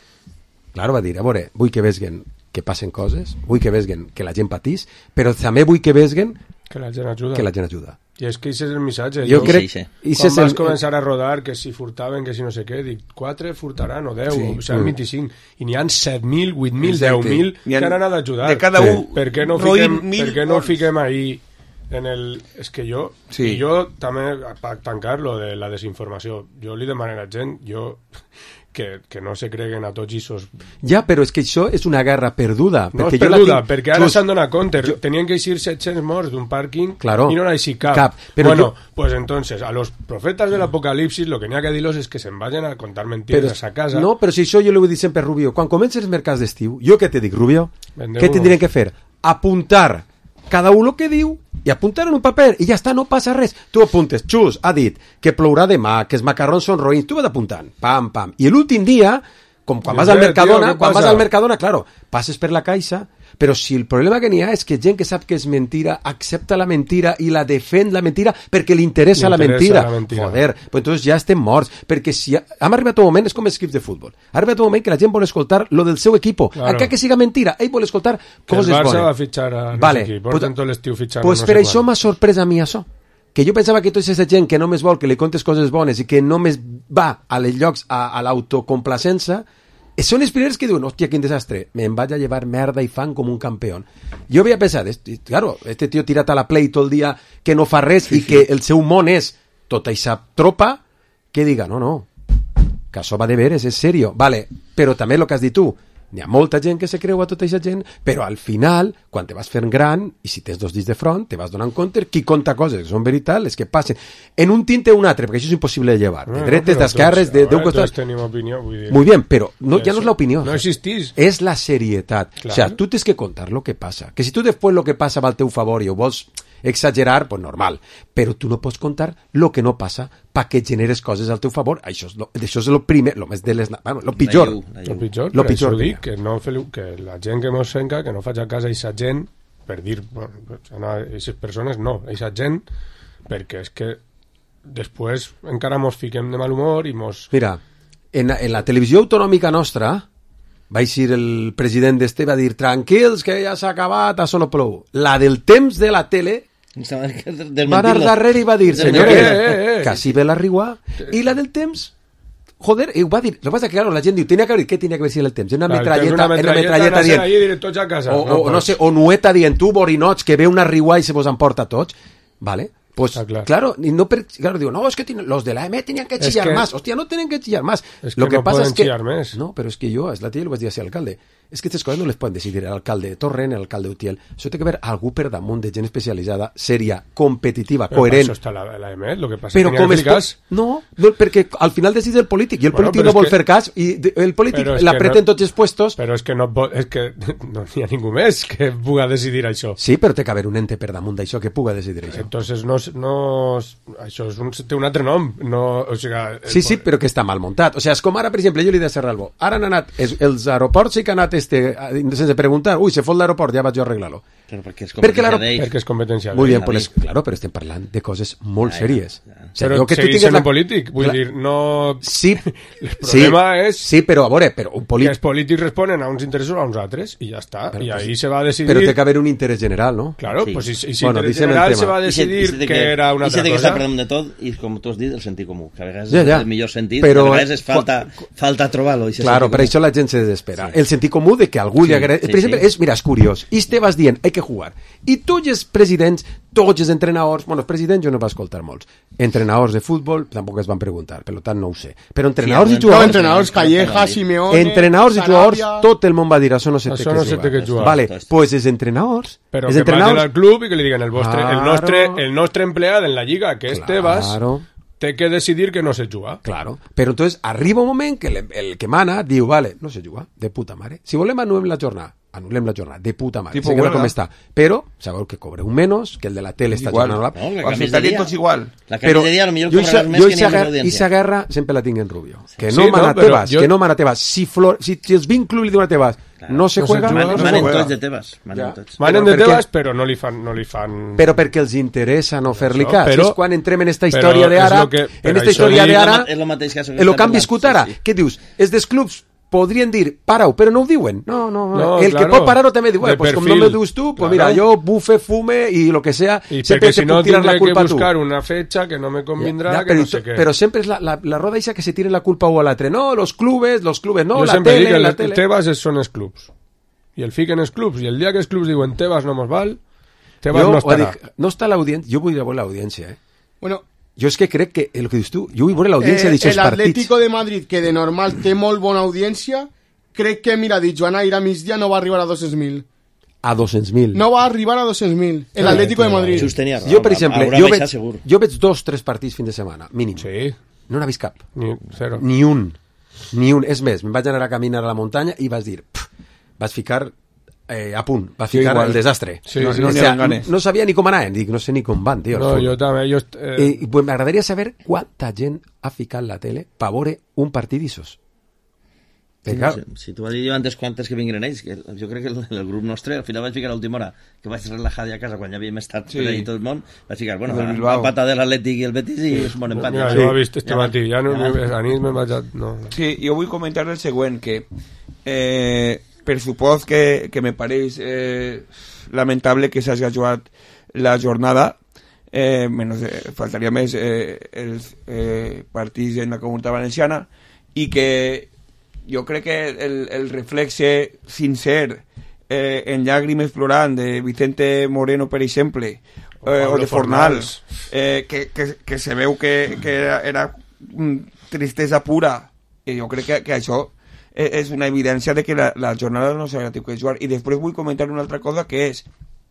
Claro, va dir, a veure, vull que vesguen que passen coses, vull que vesguen que la gent patís, però també vull que vesguen Que la gent ajuda. que la gent ajuda. I és que això és el missatge. Jo crec... sí, sí. i Quan se vas sent- començar a rodar que si furtaven, que si no sé què, dic, quatre furtaran o deu, Sí. o sigui, Mm. vint-i-cinc, i n'hi ha set mil, vuit mil, Exacte. deu mil N'hi ha- que han anat a ajudar. de cada Sí. un, Per què no roïn fiquem, mil per què no morts. fiquem ahí en el... És que jo, Sí. i jo també, per tancar lo de la desinformació, jo li demano a la gent, jo, que, que no se creguen a tots isos. Ja, però és que això és una guerra perduda. No perquè és jo la perduda, tinc- perquè ara Just- s'han donat compte. Tenien que eixir set-cents morts d'un pàrquing Claro. i no n'ha eixit cap. Cap, però bueno, jo- pues entonces, a los profetas del apocalipsis lo que n'hi ha que dir-los és que se'n vagin a contar mentires Però, a sa casa. no, però si això jo li vull dir sempre a Rubio, quan comences els mercats d'estiu, jo què te dic, Rubio? Vendeu Què uno. tindrien que fer? Apuntar cada un el que diu i apuntar en un paper i ja està, no passa res. Tu apuntes, Xus ha dit que plourà demà, que els macarrons són roïns, tu vas apuntant, pam, pam. I l'últim dia, com quan vas Dius, al eh, Mercadona, tio, què quan vas passa? al Mercadona, claro, passes per la caixa, però si el problema que n'hi ha és que gent que sap que és mentira accepta la mentira i la defèn la mentira perquè li interessa, Li la, interessa mentira. la mentira. Joder, pues entonces ja estem morts, perquè si ha, hem arribat a un moment, és com els equips de futbol, ha arribat un moment que la gent vol escoltar lo del seu equipo, Claro. encara que siga mentira, ell vol escoltar que el coses Barça bones. va fitxar a no Vale, sé qui, pues- porten tot l'estiu fitxant Pues no per sé això quan. m'ha sorprès a mi això, que jo pensava que tota aquesta gent que només vol que li contes coses bones i que només va a les llocs a, a l'autocomplacença, són els primers que diuen, hòstia, quin desastre, me'n vaig a llevar merda i fan com un campeón. Jo havia pensat, este, claro, este tio tirat a la play tot el dia que no fa res sí, i sí. que el seu món és tota aquesta tropa, que diga, no, no, que això va de veres, és serio. Vale, però també el que has dit tu, n'hi ha molta gent que se creu a tota aquesta gent, però al final, quan te vas fent gran, i si tens dos dits de front, te vas donant compte qui conta coses que són veritat, les que passen. En un tint o un altre, perquè això és impossible de llevar. De dretes, d'esquerres, de, de un costat... Tots tenim opinió, vull dir. Muy bien, pero no, ya Eso no es la opinión. no existís. Es la seriedad. Claro. O sea, tú tienes que contar lo que pasa. Que si tú después lo que pasa va al teu favor y ho vols exagerar, pues normal. Però tu no pots contar lo que no passa pa que generes coses al teu favor. Això és lo, això és lo primer, lo més de les... Bueno, lo pitjor. La llum, la El llum. pitjor, Lo per pitjor això que dic que, no feu, que la gent que mos senca, que no faig a casa aquesta gent, per dir, bueno, aquestes persones no, aquesta gent, perquè és que després encara mos fiquem de mal humor i mos... Mira, en, en la televisió autonòmica nostra va eixir el president d'este va dir tranquils que ja s'ha acabat, això no plou. La del temps de la tele va anar darrere i va dir, senyores, Eh, eh, eh. casi ve la rigua. I la del temps, joder, i ho va dir. Lo que pasa que, claro, la gent diu, tenia que haver, què tenia que haver sigut el temps? Una Clar, metralleta, una una metralleta, metralleta anar-se dient, ahí i dir, tots a casa. o, No o no pots. sé, o nueta dient, tu, borinots, que ve una rigua i se vos emporta a tots. Vale, pues, Está claro. claro, y no, per- claro, digo, no, es que tienen- los de la M tenían que Es chillar que- más. Hostia, no tienen que chillar más. Es que Lo que no pasa pueden es que... chillar més. No, pero es que yo, es la tía, lo vas dir al alcalde. És que aquestes coses no les poden decidir l'alcalde de Torrent, l'alcalde d'Utiel. Això té que haver algú per damunt de gent especialitzada, sèria, competitiva, Però coherent. per això està la, la E M E, el que passa Però és que com n'hi ha es que fer cas. pot... No, no, perquè al final decideix el polític i el Bueno, polític però no és vol que- fer cas i de- el polític Però és l'apreta que en tots els puestos. Però és que no, pot, és que no n'hi ha ningú més que puga decidir això. Sí, però té que haver un ente per damunt d'això que puga decidir això. Entonces no, no, això és un, té un altre nom. No, o sigui, el- Sí, sí, però que està mal muntat. O sigui, és com ara, per exemple, jo li deia a Serralbo, ara han anat, els, els aeroports sí que han anat este, sense preguntar, ui, se fot l'aeroport, ja vaig jo a arreglar-lo. Però perquè és Perquè competència l'aero- d'ell. perquè és competència Muy d'ell. bien, pues, claro, però estem parlant de coses molt Ja, ja, sèries. ja. sigui, Però jo que tu seguir tingues sent la... polític, vull Clar. dir, no... Sí, El problema sí, és sí, però a veure, però un que polític... els polítics responen a uns interessos a uns altres i ja està. Però, I pues, ahí se va a decidir... Però té que haver un interès general, no? Claro, Sí. pues si, si Bueno, interés deixem el general tema. se va a I se- decidir i se té que era una i se altra té que estar cosa. parlant de tot i, com tu has dit, el sentit comú, que a vegades Ja, ja. és el millor sentit, Però, a vegades és eh, falta, falta trobar-lo. i se Claro, sentit per comú. això la gent se desespera. Sí. El sentit comú de que algú li agrada... sí, per exemple, sí. és, mira, és curiós. I te vas dient, hay que jugar. I tots els presidents, tots els entrenadors... Bueno, els presidents jo no va escoltar molts. Entrenadors de futbol tampoc es van preguntar, per tant no ho sé. Però entrenadors Sí, i No, jugadors... entrenadors, Calleja, Simeone... Entrenadors i jugadors, Sarabia... tot el món va dir això no se té Això que no se jugar. té que jugar. Vale, Esto, esto. pues els entrenadors... Però els que entrenadors... vagin al club i que li diguen el, vostre, el, Claro. nostre, el nostre empleat en la lliga, que és Tebas, Claro. té que decidir que no se juga. Claro, però entonces arriba un moment que el, el que mana diu, vale, no se juga, de puta mare. Si volem anul·lem la jornada, anul·lem la jornada, de puta mare. Tipo Seguirà huelga. com està. Però, sabeu que cobre un menys, que el de la tele està Igual. jornant la... No, que Al canvis final de dia. tots igual. La canvis de dia, potser jo cobraràs més jo que ni amb i l'audiència. sa guerra sempre la tinc en Rubio. Que Sí, no no, mana però Tebas, jo- que no mana Tebas. Si, Flor, si, si els vint clubs li diuen a Tebas, no se No se juega, juga, no se Manen juega. tots de Tebas. Manen Ja. tots. Manen Però de per què? Tebas, però no li fan... No li fan... Però perquè els interessa no fer-li Això, cas. però- és quan entrem en esta però història és d'ara, lo que- en però esta això història dic- d'ara, És lo mateix que ha el que han parlant. viscut Sí, ara. sí. Què dius? Els dels clubs podrien dir, para-ho, però no ho diuen. No, no, no. No, El claro. que pot parar-ho també diu, De eh, pues com no perfil. me dius tu, pues Claro. mira, jo bufe, fume i lo que sea, I sempre perquè te si no puc tirar la tindré que culpa a tu. buscar una fecha que no me convindrà, Ja, que però, no sé què. però sempre és la, la, la roda esa que se tiren la culpa o a l'altre. No, los clubes, los clubes, no, jo la sempre tele, dic que la el tele. Tebas és, són els clubs. I el fiquen els clubs. I el dia que els clubs diuen Tebas no mos val, Tebas Jo no ho estarà. dic, no està l'audiència, jo vull veure l'audiència, eh? Bueno, Jo és que crec que, el que dius tu, jo vull veure l'audiència eh, d'aixòs el partits. Atlético de Madrid, que de normal té molt bona audiència, crec que, mira, dit Joana, ir a migdia no va arribar a dos-cents mil. A dos-cents mil. No va arribar a dos-cents mil. El Atlético de Madrid. Just tenia raó. Jo, per exemple, Haurà jo baixat veig, segur. jo veig dos, tres partits fin de setmana, mínim. Sí, No n'ha vist cap. ni, zero. Ni un. Ni un. És més, me'n vaig anar a caminar a la muntanya i vas dir, pff, vas ficar eh, a punt, vas Sí, ficar igual. el desastre. Sí, no, sí, o no n'hi sea, ha ganes. no sabia ni com anaven, dic, no sé ni com van, tio. No, jo també. Jo, est- eh, Eh, pues m'agradaria saber quanta gent ha ficat la tele per veure un partit d'issos. Sí, Clar, no sé, si tu has dit antes quantes que vinguen ells, que jo crec que el, el grup nostre al final vaig ficar a l'última hora, que vaig relajar a casa quan ja havíem estat Sí. per ahí tot el món, vaig ficar, bueno, Del la, Bilbao. la pata de l'Atlètic i el Betis i és bon empat. mira, ja. jo ho he vist este Ja, matí. Ja no, ja. ni- a nit me'n vaig a... No. Sí, jo vull comentar el següent, que eh, per supòs que, que me pareix eh, lamentable que s'hagi jugat la jornada, eh, menys, eh, faltaria més eh, els eh, partits en la Comunitat Valenciana, i que jo crec que el, el reflexe sincer eh, en llàgrimes plorant de Vicente Moreno, per exemple, eh, o Pablo de Fornals, eh, que, que, que se veu que, que era, era mm, tristesa pura, i jo crec que, que això eh, és una evidència de que la, la jornada no s'ha tingut que jugar. I després vull comentar una altra cosa, que és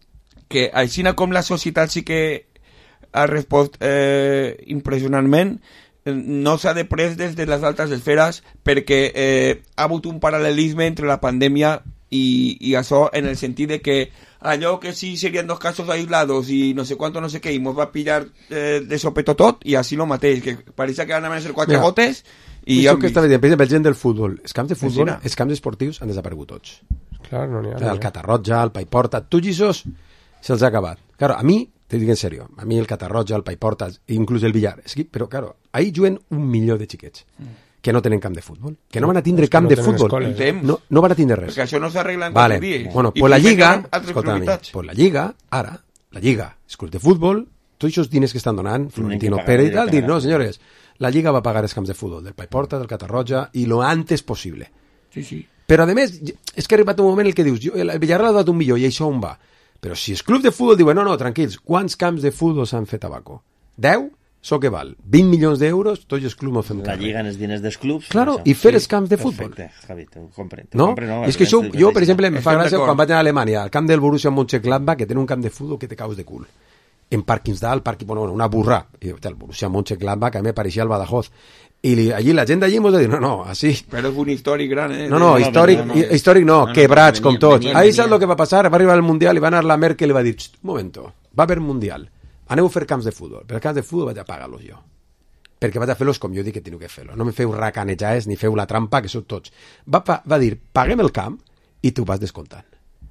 que així com la societat sí que ha respost eh, impressionantment, eh, no s'ha de pres des de les altes esferes, perquè eh, ha hagut un paral·lelisme entre la pandèmia i, i això, en el sentit de que allò que sí serien dos casos aislados i no sé quanto, no sé què, i mos va pillar eh, de sopeto tot, i així lo mateix, que pareixia que van a ser quatre Mira, gotes, i I ja això hem que vist. estava dient, per exemple, el gent del futbol, els camps de futbol, Vecina. els camps esportius han desaparegut tots. Clar, no n'hi ha. El Catarroja, el Paiporta, tots aquests se'ls ha acabat. Claro, a mi, te dic en serio, a mi el Catarroja, el Paiporta, inclús el Villar, és que, però claro, ahí juguen un milió de xiquets que no tenen camp de futbol, que no van a tindre És que camp no de tenen futbol, escoles. En temps. no, no van a tindre res. Perquè això no s'arregla en Vale, quatre dies. bueno, I pues la primer Lliga, tenen altres escolta, prioritats. pues la Lliga, ara, la Lliga, els clubs de futbol, tots aquests diners que estan donant, Florentino pagar Pérez i tal, dir, directament. no, senyores, la Lliga va a pagar els camps de futbol del Paiporta, del Catarroja, i lo antes possible. Sí, sí. Però, a més, és que ha arribat un moment en el que dius, jo, el Villarreal ha dat un milió i això on va? Però si els clubs de futbol diuen, no, no, tranquils, quants camps de futbol s'han fet a Baco? deu? Això què val? vint milions d'euros? Tots els clubs no fem La càrrec. lliga en els diners dels clubs. Claro, això. i fer els camps de futbol. Perfecte, Javi, te ho compre. te ho No? compre, no? És que això, Evidentment, jo, per sí. exemple, em fa Estem gràcia d'acord. quan vaig anar a Alemanya, al camp del Borussia Mönchengladbach, que té un camp de futbol que te caus de cul. En Parkinsdal, parqui, bueno, una burra. I el Borussia Mönchengladbach, que a mi me pareixia el Badajoz. I li, allí la gent d'allí m'ho de dir, no, no, així... Però és un històric gran, eh? No, no, no, històric no, no, no. històric no, No, no, quebrats venien, com tots. venien, Ahí venien. saps el que va passar? Va arribar el Mundial i va anar la Merkel i va dir, "Xt, un momento, va haver Mundial, aneu a fer camps de futbol, però els camps de futbol vaig a pagar-los jo. Perquè vaig a fer-los com jo dic que teniu que fer-los. No me feu racanejades ni feu la trampa, que sou tots. Va, pa, va dir, paguem el camp i tu vas descomptant.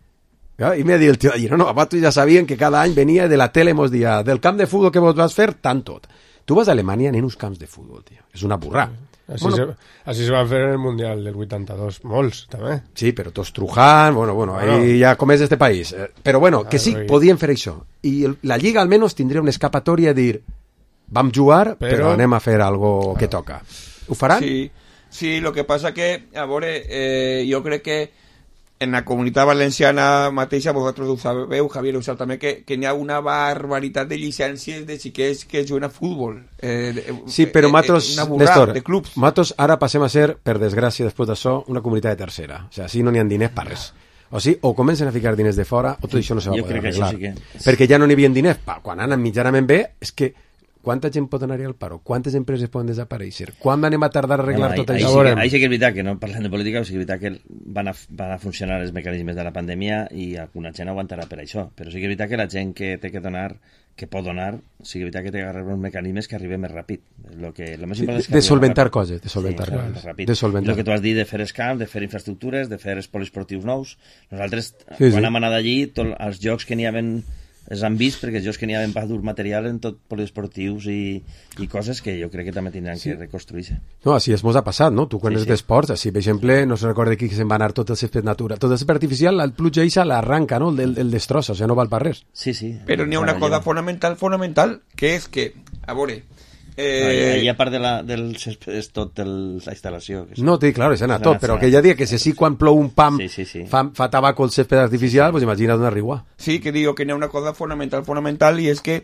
Ja? I m'ha dit el tio allí, no, no, vosaltres ja sabien que cada any venia de la tele, mos dia, del camp de futbol que vos vas fer, tant tot. Tu vas a Alemanya en uns camps de futbol, tio. És una burrà. Així, Bueno, se, així se va fer en el Mundial del vuitanta-dos. Molts, també. sí, però tots trujant, bueno, bueno, Bueno. ahí ja com és este país. Eh, Però bueno, que sí, Claro, i- podien fer això. I el, la Lliga almenys tindria una escapatòria a dir vam jugar, però, Però anem a fer algo que toca. Ho faran? Sí, sí, lo que passa que, a veure, eh, jo crec que en la comunitat valenciana mateixa, vosaltres ho sabeu, Javier ho sap també, que, que n'hi ha una barbaritat de llicències de xiquets que juguen a futbol. Eh, de- Sí, però eh, nosaltres, una burrada Néstor, de clubs. nosaltres ara passem a ser, per desgràcia, després d'això, una comunitat de tercera. O sigui, així no n'hi ha diners per res. O sigui, o comencen a ficar diners de fora, o tot això no se va Jo poder crec que això arreglar. sí que- Perquè ja no n'hi havia diners. Pa, quan anen mitjanament bé, és que quanta gent pot anar-hi al paro? Quantes empreses poden desaparèixer? Quan anem a tardar a arreglar Bueno, tot ahí, això? ahí, sí veurem. que, ahí sí que és veritat que no parlant de política, sí que és veritat que van a, van a funcionar els mecanismes de la pandèmia i alguna gent aguantarà per això, però sí que és veritat que la gent que té que donar, que pot donar, sí que és veritat que té que arreglar uns mecanismes que arriben més ràpid. Lo, que, lo més Sí, important és que de arriben solventar més ràpid. coses, de solventar sí, coses. més ràpid. De solventar. Lo que tu has dit de fer escamps, de fer infraestructures, de fer els poliesportius nous. Nosaltres, Sí, quan sí. hem anat allí, tot, els jocs que n'hi havia es han vist perquè els jocs que n'hi havia per dur material en tot poliesportius i, i coses que jo crec que també tindran sí. que reconstruir-se. No, així es mos ha passat, no? Tu quan Sí, és sí. d'esports, així, per exemple, no se recorda aquí que se'n va anar tot el césped natural. Tot el césped artificial, el pluja eixa l'arranca, no? El, el, el destrossa, o sigui, no val per res. Sí, sí. Però n'hi ha una cosa fonamental, fonamental, que és que, a veure... Eh... Eh, I a part de la, del césped és tot el, la instal·lació. Que és... No, té, clar, és anar És tot, anar- però anar- que ja dia que si sí quan plou un pam Sí, sí, sí. Fa, fa tabaco el césped artificial, pues imagina't una rigua. Sí, que digo que n'hi ha una cosa fonamental, fonamental, i és que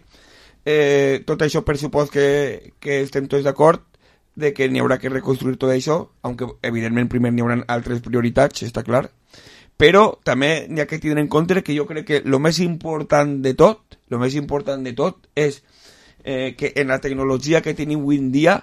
eh, tot això per supòs que, que estem tots d'acord de que n'hi haurà que reconstruir tot això, aunque evidentment primer n'hi haurà altres prioritats, està clar, però també n'hi ha que tindre en compte que jo crec que el més important de tot, el més important de tot és eh, que en la tecnologia que tenim avui en dia,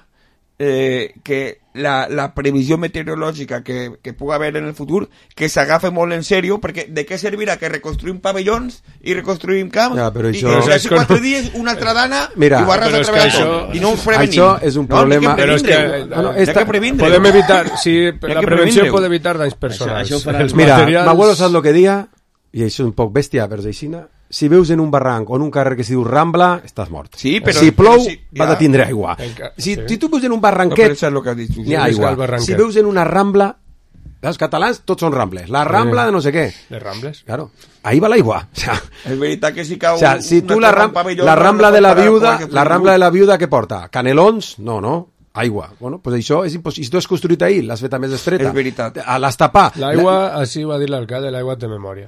eh, que la, la previsió meteorològica que, que pugui haver en el futur, que s'agafa molt en sèrio, perquè de què servirà que reconstruïm pavellons i reconstruïm camps Ja, però i, això- i Però d'aquí és que quatre no- dies una altra dana Mira, i ho arrasa però és otra que vegada això- tot, i no us prevenim. això és un problema- No, Però és que, previndre-ho. no, Hi ha esta- que previndre-ho. Podem evitar, sí, Hi ha la que prevenció previndre-ho. pot evitar danys personals. això ho faran- Els Mira, materials- m'abuelo saps el que dia, i això és un poc bèstia, però és aixina. Si veus en un barranc o en un carrer que s'hi diu Rambla, estàs mort. Sí, però- si plou, però sí, vas ja. a tindre aigua. Enca- Si, sí. si tu veus en un No, però barranquet, això és el que has dit tu. n'hi ha sí. aigua. el barranquet. Si veus en una Rambla, els catalans tots són Rambles. La Rambla de no sé què. Les Rambles. Claro, ahí va l'aigua. O sea, És veritat que si cau o sea, si una tu la, terra ram en pavelló, la no- Rambla no de la pot parar viuda, qualque la Rambla futur. de la viuda què porta? Canelons? No, no. Aigua. Bueno, pues això és impossible. Si tu has construït ahir, l'has fet més estreta. És veritat. A l'has tapat. L'aigua, així va dir l'alcalde, l'aigua té memòria.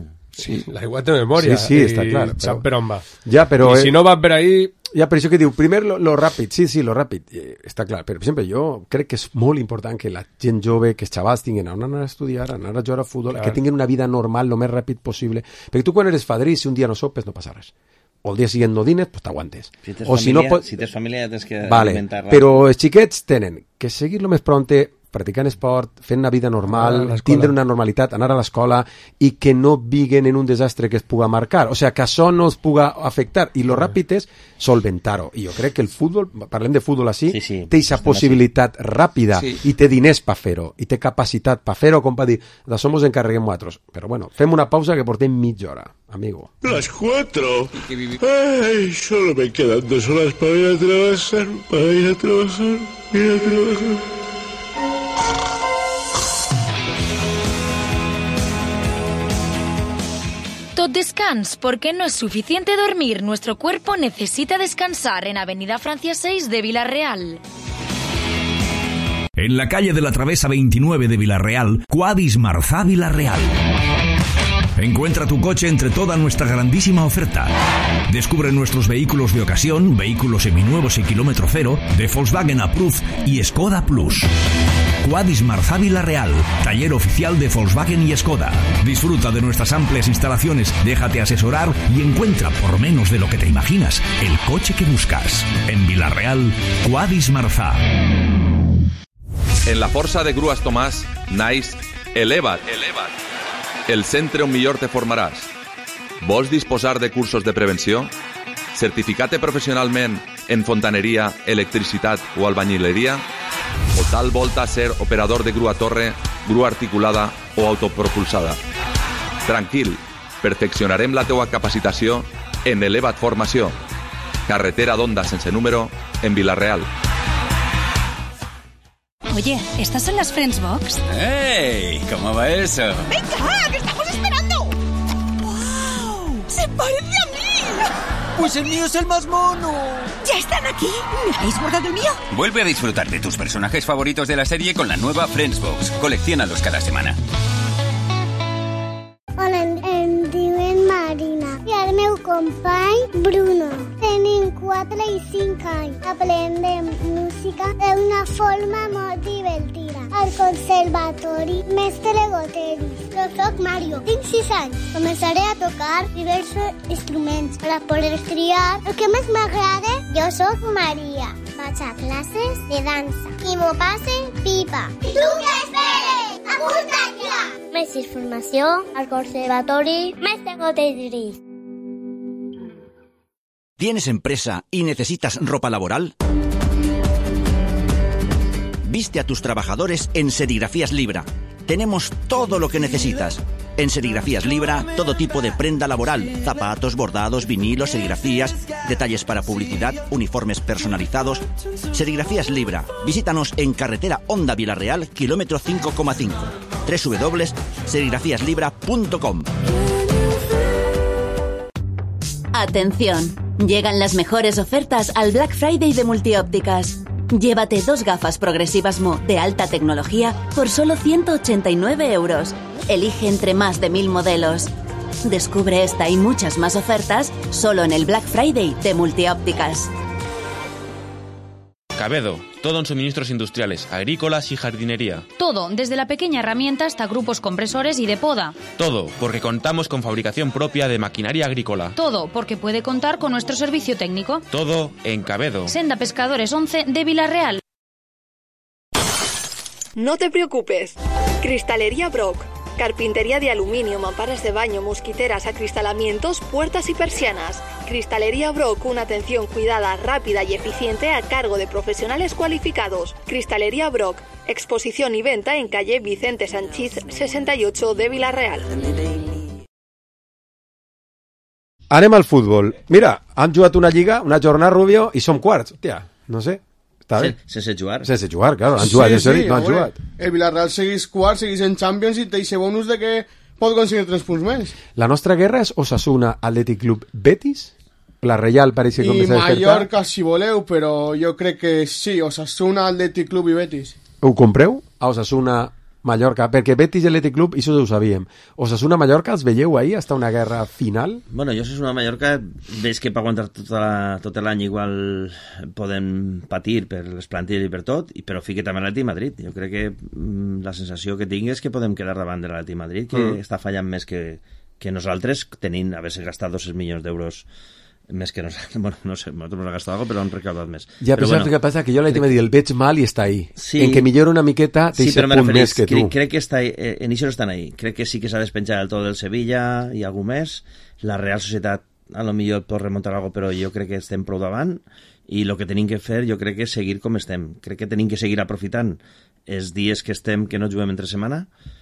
Sí. L'aigua té memòria. Sí, sí, i està clar, però- Sap per on va. Ja, però... I eh, si no va per ahí, Ja, per això que diu, primer lo, lo ràpid, sí, sí, lo ràpid, eh, està clar, però per exemple jo crec que és molt important que la gent jove, que els xavals tinguin on anar a estudiar, anar a jugar a futbol, Clar. que tinguin una vida normal el més ràpid possible, perquè tu quan eres fadrí, si un dia no sopes no passa res, o el dia siguiente no dines, pues t'aguantes. Si tens o família, si no pot... si tens família ja tens que Vale, alimentar però els xiquets tenen que seguir lo més pronte, practicant esport, fent una vida Anar a normal, l'escola. tindre una normalitat, anar a l'escola i que no viguen en un desastre que es puga marcar. O sea, que això no es puga afectar. I lo ràpid és solventar-ho. I jo crec que el futbol, parlem de futbol així, Sí, sí, té aquesta estem possibilitat ràpida Sí. i té diners per fer-ho, i té capacitat per fer-ho, com per dir, d'això mos encarreguem nosaltres. Però bueno, fem una pausa que portem mitja hora, amigo. Las cuatro. que vivi- Ay, solo me quedan dos horas para ir a trabajar, para ir a trabajar, ir a trabajar. Tot descans, porque no es suficiente dormir. Nuestro cuerpo necesita descansar en Avenida Francia seis de Villarreal. En la calle de la Travesa veintinueve de Villarreal, Quadis Marzá Villarreal. Encuentra tu coche entre toda nuestra grandísima oferta. Descubre nuestros vehículos de ocasión, vehículos seminuevos y kilómetro cero, de Volkswagen Approved y Skoda Plus. Quadis Marzá Villarreal, taller oficial de Volkswagen y Skoda. Disfruta de nuestras amplias instalaciones, déjate asesorar y encuentra, por menos de lo que te imaginas, el coche que buscas. En Villarreal, Quadis Marzá. En la força de Grues Tomàs, naix Eleva't. Eleva't. El centre on millor te formaràs. Vols disposar de cursos de prevenció? Certificat-te professionalment en fontaneria, electricitat o albañileria? O tal volta ser operador de grua torre, grua articulada o autopropulsada? Tranquil, perfeccionarem la teua capacitació en Eleva't Formació. Carretera d'Onda sense número, en Vila-real. Oye, ¿estas son las Friends Box? ¡Ey! ¿Cómo va eso? ¡Venga, que estamos esperando! ¡Wow! ¡Se parece a mí! ¡Pues el mío es el más mono! ¿Ya están aquí? ¿Me habéis guardado el mío? Vuelve a disfrutar de tus personajes favoritos de la serie con la nueva Friends Box. Colecciónalos cada semana. Hola, em diuen Marina i el meu company Bruno. Tenim quatre i cinc anys. Aprendem música d'una forma molt divertida. Al conservatori Mestre Goteris. Jo soc Mario, tinc sis anys. Començaré a tocar diversos instruments per a poder triar el que més m'agrada. Jo soc Maria. Vaig a classes de dansa i m'ho passe pipa. I tu què esperes? Apunta't ja! Més informació al Conservatori Mestre Goteris. ¿Tienes empresa y necesitas ropa laboral? Viste a tus trabajadores en Serigrafías Libra. Tenemos todo lo que necesitas. En Serigrafías Libra, todo tipo de prenda laboral, zapatos, bordados, vinilos, serigrafías, detalles para publicidad, uniformes personalizados. Serigrafías Libra. Visítanos en carretera Honda Vila-real, kilómetro cinco coma cinco. doble u doble u doble u punto serigrafías libra punto com. Atención, llegan las mejores ofertas al Black Friday de Multiópticas. Llévate dos gafas progresivas Mo de alta tecnología por solo ciento ochenta y nueve euros. Elige entre más de mil modelos. Descubre esta y muchas más ofertas solo en el Black Friday de Multiópticas. Cabedo, todo en suministros industriales, agrícolas y jardinería. Todo, desde la pequeña herramienta hasta grupos compresores y de poda. Todo, porque contamos con fabricación propia de maquinaria agrícola. Todo, porque puede contar con nuestro servicio técnico. Todo en Cabedo. Senda Pescadores once de Vila-real. No te preocupes. Cristalería Brock. Carpintería de aluminio, mamparas de baño, mosquiteras, acristalamientos, puertas y persianas. Cristalería Brock, una atención cuidada, rápida y eficiente a cargo de profesionales cualificados. Cristalería Brock, exposición y venta en calle Vicente Sanchís sesenta y ocho de Vila-real. Anem al futbol. Mira, han jugat una lliga, una jornada, Rubio, i som quarts. Hòstia, no sé. Està bé. Sense jugar. Sense jugar, claro. Han jugat, sí, sí, no han jugat. El Villarreal seguís quart, seguís en Champions i té aquest bonus de que pot aconseguir tres punts més. La nostra guerra és Osasuna, Athletic Club, Betis. La Real pareix que I comença a despertar. I Mallorca, si voleu, però jo crec que sí, Osasuna, Athletic Club i Betis. Ho compreu? A Osasuna, Mallorca, perquè Betis i Athletic Club, això ho sabíem. Osasuna, Mallorca, els veieu ahir hasta una guerra final? Bueno, jo Osasuna, Mallorca, veig que per aguantar tota la, tot l'any igual podem patir per les plantilles i per tot, i però fique també l'Atlètic Madrid. Jo crec que mm, la sensació que tinc és que podem quedar davant de l'Atlètic Madrid, que mm. està fallant més que, que nosaltres, tenint haver-se gastat dos milions d'euros més que nosaltres, bueno, no sé, nosaltres ens ha gastat algo, però han recaudat més. Ja, però, però saps bueno, què passa? Que jo l'Atlètic Madrid el veig mal i està ahí. Sí, en que millora una miqueta, té sí, set punt més que tu. Crec, crec que està ahí, eh, en això no estan ahí. Crec que sí que s'ha despenjat del tot del Sevilla i algú més. La Real Societat a lo millor pot remuntar algo, però jo crec que estem prou davant i el que tenim que fer jo crec que és seguir com estem. Crec que tenim que seguir aprofitant els dies que estem que no juguem entre setmana,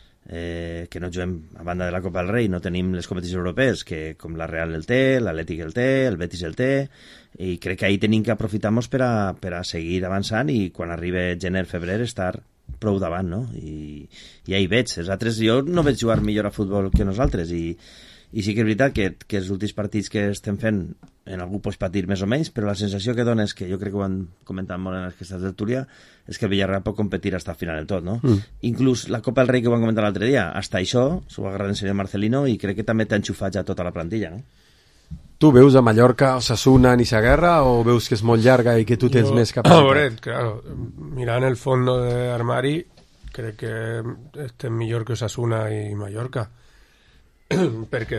eh, que no juguem a banda de la Copa del Rei, no tenim les competicions europees, que com la Real el té, l'Atlètic el té, el Betis el té, i crec que ahí tenim que aprofitar-nos per, a, per a seguir avançant i quan arribi gener, febrer, estar prou davant, no? I, i ahí veig, els altres, jo no veig jugar millor a futbol que nosaltres, i, i sí que és veritat que, que els últims partits que estem fent en algú pots patir més o menys, però la sensació que dona és que jo crec que ho han comentat molt en aquestes tertúlia, és que el Villarreal pot competir fins al final del tot, no? Mm. Inclús la Copa del Rei que ho van comentar l'altre dia, hasta això, s'ho va agarrar en sèrie Marcelino i crec que també t'ha enxufat ja tota la plantilla, no? Tu veus a Mallorca, Osasuna, en esa guerra, o veus que és molt llarga i que tu tens jo, més capacitat? A veure, claro, mirant el fondo de armari, crec que estem millor que Osasuna i Mallorca, perquè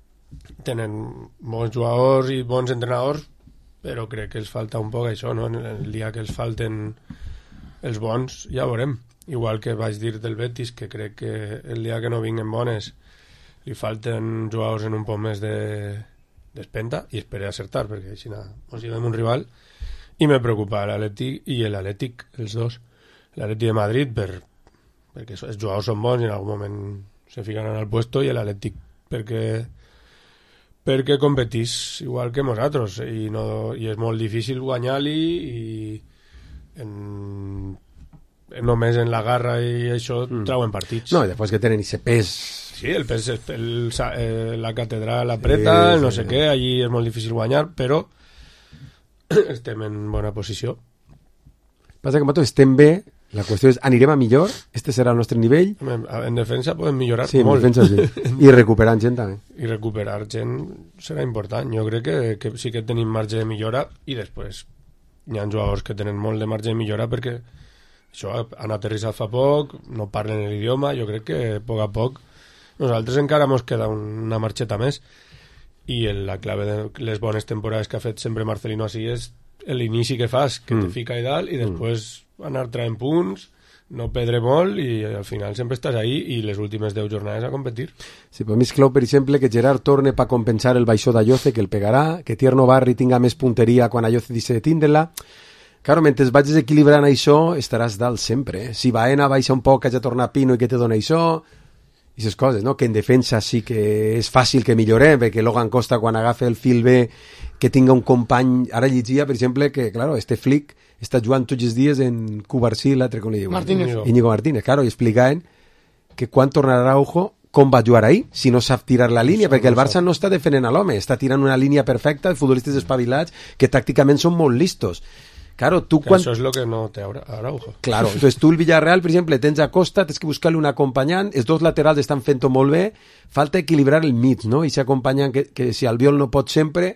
tenen bons jugadors i bons entrenadors, però crec que els falta un poc això, no? El dia que els falten els bons ja veurem, igual que vaig dir del Betis, que crec que el dia que no vinguen bones li falten jugadors en un poc més de d'espenta, i esperé acertar perquè així no, ens llevem un rival, i me preocupa l'Atlètic i l'Atlètic, els dos, l'Atlètic de Madrid per, perquè els jugadors són bons i en algun moment se ficaran al puesto, i l'Atlètic perquè perquè competís igual que nosaltres i, no, i és molt difícil guanyar-li i en, només en la garra i això mm. trauen partits. No, i després que tenen ese pes... Sí, el pes, el, el, la catedral apreta, sí, no sé sí. què, allí és molt difícil guanyar, però estem en bona posició. Passa que nosaltres estem bé, la qüestió és, anirem a millor? Este serà el nostre nivell? En defensa podem millorar sí, molt. En defensa sí. I recuperant gent també. I recuperar gent serà important. Jo crec que, que sí que tenim marge de millora i després hi ha jugadors que tenen molt de marge de millora perquè això han aterrissat fa poc, no parlen l'idioma, jo crec que a poc a poc nosaltres encara mos queda una marxeta més i la clave de les bones temporades que ha fet sempre Marcelino així és l'inici que fas, que mm. te fica i dalt i després mm. anar traient punts, no perdre molt i al final sempre estàs ahí i les últimes deu jornades a competir. Sí, per mi és clau, per exemple, que Gerard torne per compensar el baixó d'Ayoce, que el pegarà, que Tierno Barri tinga més punteria quan Ayoce dice de tindre-la. Claro, mentre vaig desequilibrant això, estaràs dalt sempre. Eh? Si Baena baixa un poc, que ja torna Pino i que te dona això, i aquestes coses, no? Que en defensa sí que és fàcil que millorem, perquè Logan Costa quan agafa el fil bé, que tinga un company... Ara llegia, per exemple, que, claro, este flic està jugant tots els dies en Cubarsí, l'altre, com li diuen? Martínez. Íñigo Martínez, claro, i explicaven que quan tornarà Araujo, com va jugar ahí, si no sap tirar la línia, perquè el Barça no està defendent a l'home, està tirant una línia perfecta, futbolistes espavilats, que tàcticament són molt listos. Claro, tú cuando... Eso es lo que no te Araujo. Claro, entonces tú el Villarreal, per exemple, tens a Costa, tens que buscar-li un acompanyant, els dos laterals estan fent-ho molt bé, falta equilibrar el mig, no? I s'acompanyen que, que si Albiol no pot sempre,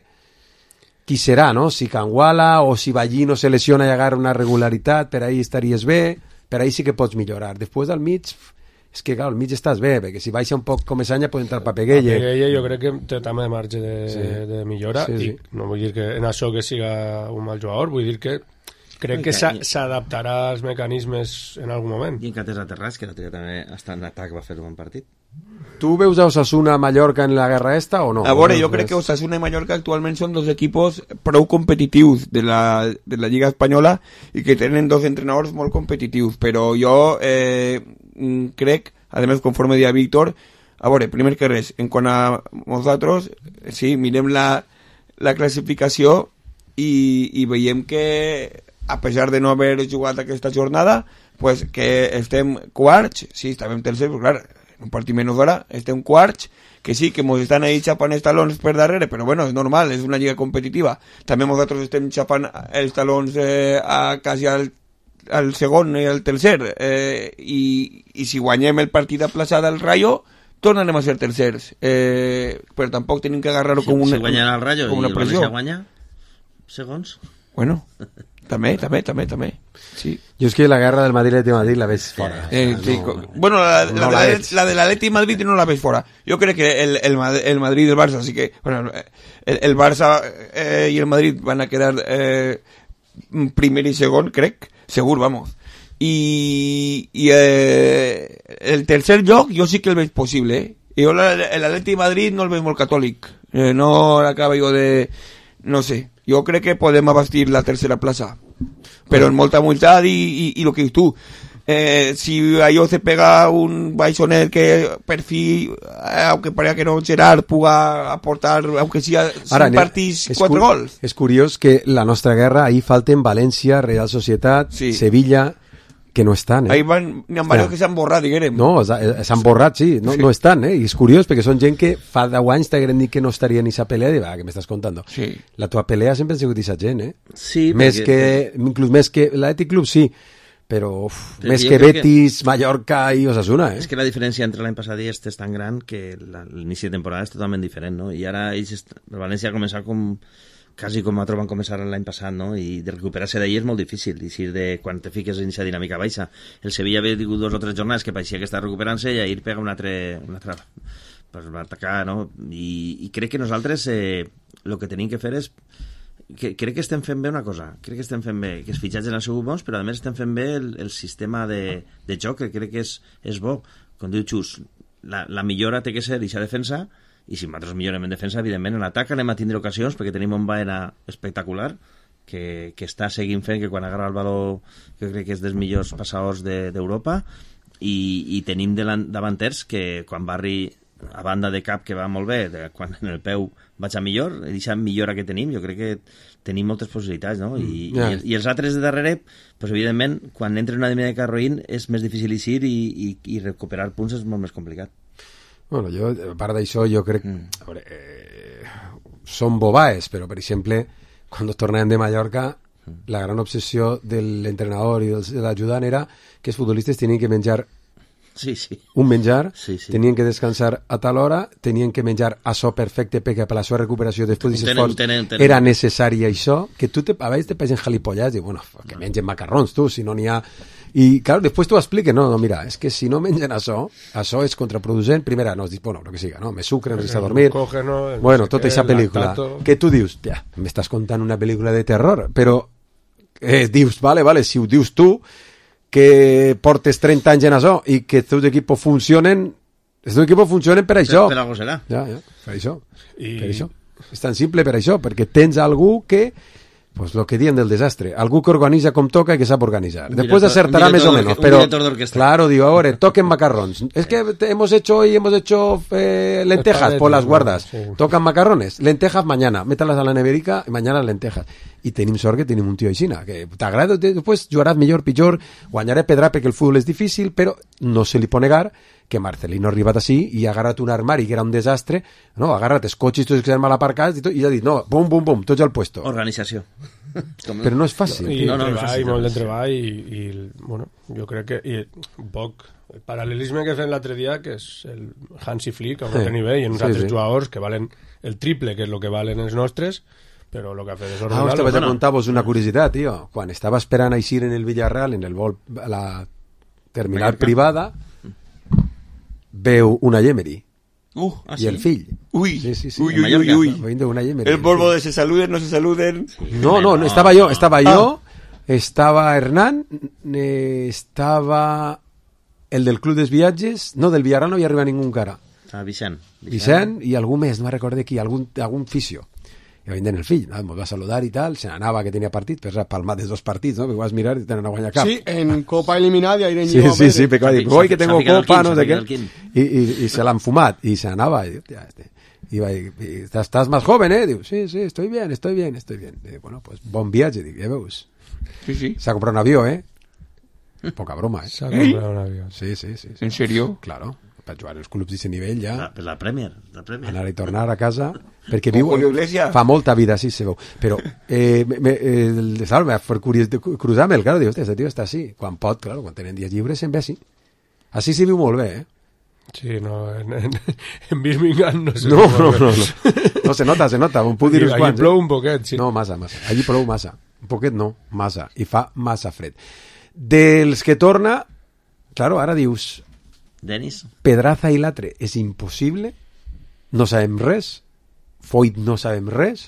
qui serà, no? Si Canguala o si Ballí no se lesiona i agarra una regularitat, per ahí estaries bé, per ahí sí que pots millorar. Després al mig, és que clar, al mig estàs bé, perquè si baixa un poc com Esanya pot entrar Papeguelle. Papeguelle jo crec que té també marge de, sí. de millora sí, sí. I no vull dir que en això que siga un mal jugador, vull dir que crec que s'adaptarà als mecanismes en algun moment. I en Cates a Terrats, que l'altre també està en atac, va fer un bon partit. Tu veus a Osasuna, Mallorca en la guerra esta o no? A veure, jo crec que Osasuna i Mallorca actualment són dos equipos prou competitius de la, de la Lliga Espanyola i que tenen dos entrenadors molt competitius, però jo eh, crec, a més, conforme deia Víctor, a veure, primer que res, en quant a nosaltres, sí, mirem la, la classificació i, i veiem que a pesar de no haver jugat aquesta jornada, pues que estem quarts, sí, estàvem tercers, però clar, un partit menys d'hora, estem quarts, que sí, que ens estan ahí xapant els talons per darrere, però bueno, és normal, és una lliga competitiva. També nosaltres estem xapant els talons eh, a quasi al, al segon i al tercer, eh, i, i si guanyem el partit aplaçat al Rayo, tornarem a ser tercers. Eh, però tampoc tenim que agarrar-ho si, com una, si guanyarà el Rayo com una i el pressió. València guanya, segons? Bueno... També, també, també, també. Sí. Jo és que la guerra del Madrid i de Madrid la veig fora. Eh, sí, no, bueno, la, no la, la, de, la de l'Atleti Madrid no la veig fora. Jo crec que el, el, el Madrid i el Barça, sí que, bueno, el, el Barça eh, i el Madrid van a quedar eh, primer i segon, crec, segur, vamos. I, i eh, el tercer lloc jo sí que el veig possible, eh? Jo l'Atleti Madrid no el veig molt catòlic. Eh, no acaba jo de... No sé. Jo crec que podem abastir la tercera plaça, però en molta humilitat i, i, i el que dius tu, eh, si allò se pega un baixonet que per fi, eh, aunque parega que no Gerard puga aportar, aunque sea cinc partits, quatre gols. És curiós que la nostra guerra, ahí falten València, Real Societat, sí. Sevilla, que no estan, eh? Ahí van, n'hi ha varios que s'han borrat, diguem. No, s'han borrat, sí, no, sí. no estan, eh? I és curiós, perquè són gent que fa deu anys t'hagueren dit que no estaria en esa pelea, i va, que m'estàs contant? Sí. La tua pelea sempre ha sigut esa gent, eh? Sí, més perquè... que, inclús més que l'Atlètic Club, sí, però uf, més que Betis, que... Mallorca i Osasuna, eh? És que la diferència entre l'any passat i este és tan gran que l'inici de temporada és totalment diferent, no? I ara ells, el València ha començat com... quasi com nosaltres van començar l'any passat, no? I de recuperar-se d'ahir és molt difícil, i si de quan te fiques en aquesta dinàmica baixa. El Sevilla havia tingut dos o tres jornades que pareixia que està recuperant-se i ahir pega un altre, un altre pues, va atacar, no? I, i crec que nosaltres el eh, que tenim que fer és que, crec que estem fent bé una cosa, crec que estem fent bé que els fitxatges han sigut bons, però a més estem fent bé el, el sistema de, de joc, que crec que és, és bo. Com diu Xus, la, la millora té que ser eixa defensa, i si nosaltres millorem en defensa, evidentment en atac anem a tindre ocasions, perquè tenim un Baena espectacular que, que està seguint fent que quan agarra el valor, que crec que és dels millors passadors d'Europa, de, i, i tenim davanters que quan Barri a banda de cap que va molt bé, de, quan en el peu vaig a millor, aquesta millora que tenim, jo crec que tenim moltes possibilitats, no? I, yeah. i, i els altres de darrere, pues, evidentment, quan entra una de Carroïn és més difícil eixir i, i, i recuperar punts és molt més complicat. Bueno, jo, a part d'això, jo crec... Mm. A veure, eh, són bobaes, però, per exemple, quan tornàvem de Mallorca, mm. la gran obsessió de l'entrenador i de l'ajudant era que els futbolistes tenien que menjar sí, sí. un menjar, sí, sí. tenien que descansar a tal hora, tenien que menjar això perfecte perquè per la seva recuperació després d'aquest esforç era necessari això, que tu te, a vegades te pesen jalipollas i bueno, que mengen macarrons tu, si no n'hi ha... I, claro, després t'ho expliques, no, no, mira, és que si no mengen això, això és contraproducent, primera, no, bueno, lo que siga, no, me sucre, necessita dormir, no bueno, tota aquesta pel·lícula, que tu dius, ja, m'estàs contant una pel·lícula de terror, però eh, dius, vale, vale, si ho dius tu, que portes trenta anys en això i que els teus equipos funcionen, els teus equipos funcionen per això. Per, per algo serà. Ja, ja, per això. I... Per això. És tan simple per això, perquè tens algú que, pues lo que diuen del desastre, algú que organitza com toca i que sap organitzar. Después acertará més o menos, pero claro, digo, ahora toquen macarrones. Es que hemos hecho hoy hemos hecho eh, lentejas, pues las guardas. Sí. Tocan macarrones, lentejas mañana, métalas a la neverica y mañana lentejas. I tenim sort que tenim un tio així, que t'agrada, després jugaràs millor, pitjor, guanyaré pedra perquè el futbol és difícil, però no se li pot negar que Marcelino ha arribat així i ha agarrat un armari que era un desastre, no? Ha agarrat els cotxes tots que eren mal aparcats i, tot, i ha dit, no, bum, bum, bum, tots al puesto. Organització. Però no és fàcil. I no, no, treball, no és fàcil, molt de treball i, i, bueno, jo crec que i un poc el paral·lelisme que fem l'altre dia, que és el Hansi Flick a un altre sí. nivell, i uns sí, altres sí. jugadors que valen el triple, que és el que valen els nostres, però el que ha fet és ordenar... Ah, hòstia, vaig a contar-vos una curiositat, tio. Quan estava esperant a eixir en el Villarreal, en el vol a la terminal Mallorca. Privada, veu una Yemery. Uh, ah, y sí? El fill. Uy, sí, sí, sí. uy, uy, uy, uy. Una Yemery, el polvo de se saluden, no se saluden. No, no, no estaba yo, estaba yo, ah. estaba Hernán, eh, estaba el del Club dels Viatges, no, del Villarreal no hi arriba ningú encara. Ah, Vicent. Vicent i algú més, no me recordé qui, algun, algun fisio. I va vindre el fill, no? Ens va saludar i tal, se n'anava que tenia partit, però era palmat de dos partits, no? Perquè vas mirar i tenen a guanyar cap. Sí, en Copa eliminada i Irene sí, sí, sí, perquè va dir, oi que tengo Copa, no sé què, i, i, i se l'han fumat, i se n'anava, i, i va dir, estàs, estàs más joven, eh? Diu, sí, sí, estoy bien, estoy bien, estoy bien. I, bueno, pues bon viatge, dic, ja veus. Sí, sí. S'ha comprat un avió, eh? Poca broma, eh? S'ha comprat un avió. Sí, sí, sí. sí. ¿En serio? Claro. Per jugar els clubs d'aquest nivell ja... La, la Premier, la Premier. Anar i tornar a casa, perquè viu... Fa molta vida, sí, se veu. Però, eh, me, eh, el Salve, per cruzar-me, claro, diu, hòstia, este tio està així. Quan pot, claro, quan tenen dies llibres, se'n ve així. Així se viu molt bé, eh? Sí, no, en, en, en Birmingham no se no, no, no, no. No, se nota, se nota, un puc dir uns quants. Allí plou un poquet, sí. No, massa, massa. Allí plou massa. Un poquet no, massa. I fa massa fred. Dels que torna, claro, ara dius... Denis. Pedraza i l'altre és impossible, no sabem res, Foyt no sabem res.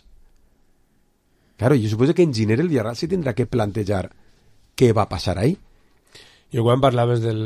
Claro, jo suposo que en Giner el Villarreal se tindrà que plantejar què va passar ahí. Jo quan parlaves del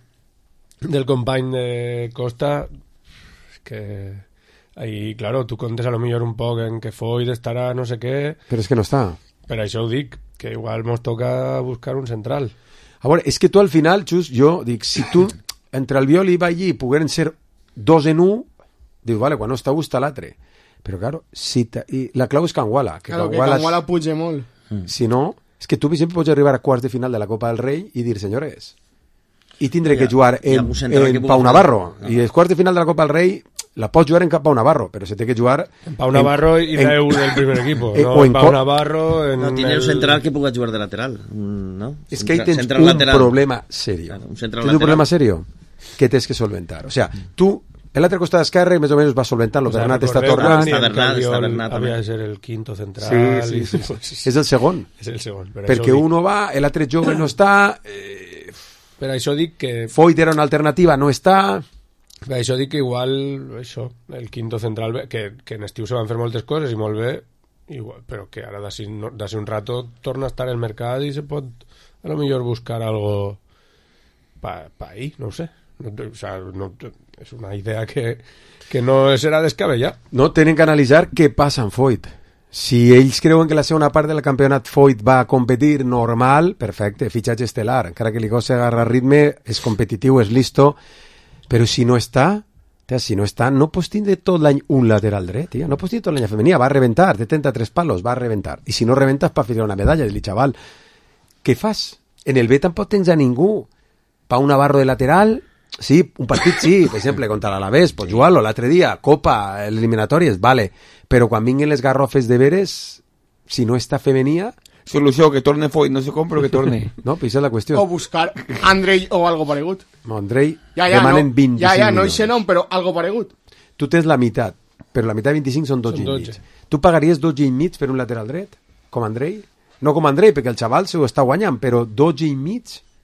del company de Costa, que ahí, claro, tu comptes a lo millor un poc en que Foyt estarà no sé què, però és que no està. Per això ho dic, que igual mos toca buscar un central. A veure, és que tu al final, Xus, jo dic, si tu entre el Viol i Ballí pogueren ser dos en un, dius, vale, quan no està un està l'altre. Però, claro, si i la clau és Canguala. Que claro, Canguala que Canguala puja molt. Mm. Si no, és que tu sempre pots arribar a quarts de final de la Copa del Rei i dir, senyores, i tindré ja, que jugar en, en Pau Navarro. No. I els quarts de final de la Copa del Rei la pots jugar en Pau Navarro, però se té que jugar... En Pau Navarro en, i deu del primer equip, eh, no? O en Pau Navarro... En no, tiene el... un central que puga jugar de lateral, no? És que hi tens un lateral. problema serio. Claro, un tens un problema serio que tens que solventar. O sea, tu, en l'altre costat d'esquerra, més o menys vas solventant, lo que Bernat està tornant... Està Bernat, està Bernat. Havia de ser el quinto central... Sí, sí, sí. sí. És el segon. És el segon. Per perquè uno va, l'altre jove no està... Eh... Per això dic que... Foyt era una alternativa, no està... Per això dic que igual, això, el quinto central, que, que en estiu se van fer moltes coses i molt bé, igual, però que ara d'ací no, un rato torna a estar el mercat i se pot a lo millor buscar algo pa, pa ahí, no ho sé. No, o sea, no, és una idea que, que no serà descabellar. No, tenen que analitzar què passa amb Foyt. Si ells creuen que la segona part del campionat Foyt va a competir normal, perfecte, fitxatge estel·lar, encara que li costa agarrar ritme, és competitiu, és listo, però si no està, Tia, si no està, no pots tindre tot l'any un lateral dret, tia. No pots tindre tot l'any a femenia, va a reventar, té trenta-tres palos, va a reventar. I si no reventas, pa ficar una medalla, dir-li, xaval, què fas? En el B tampoc tens a ningú. Pa un Navarro de lateral, sí, un partit sí, per exemple, contra l'Alavés, pots jugar-lo l'altre dia, Copa, eliminatòries, vale, però quan vinguin les garrofes de veres, si no està femenia... Solució, que torne Foyt, no sé com, però que torne. No, pues esa es la qüestió. O buscar Andrei o algo paregut. No, Andrei, ja, ja, demanen no, vint-i-cinc ja, ja, no milions. hi nom, però algo paregut. Tu tens la meitat, però la meitat de vint-i-cinc són dotze i mig. Tu pagaries dotze i mig per un lateral dret? Com Andrei? No com Andrei, perquè el xaval se ho està guanyant, però dotze i mig?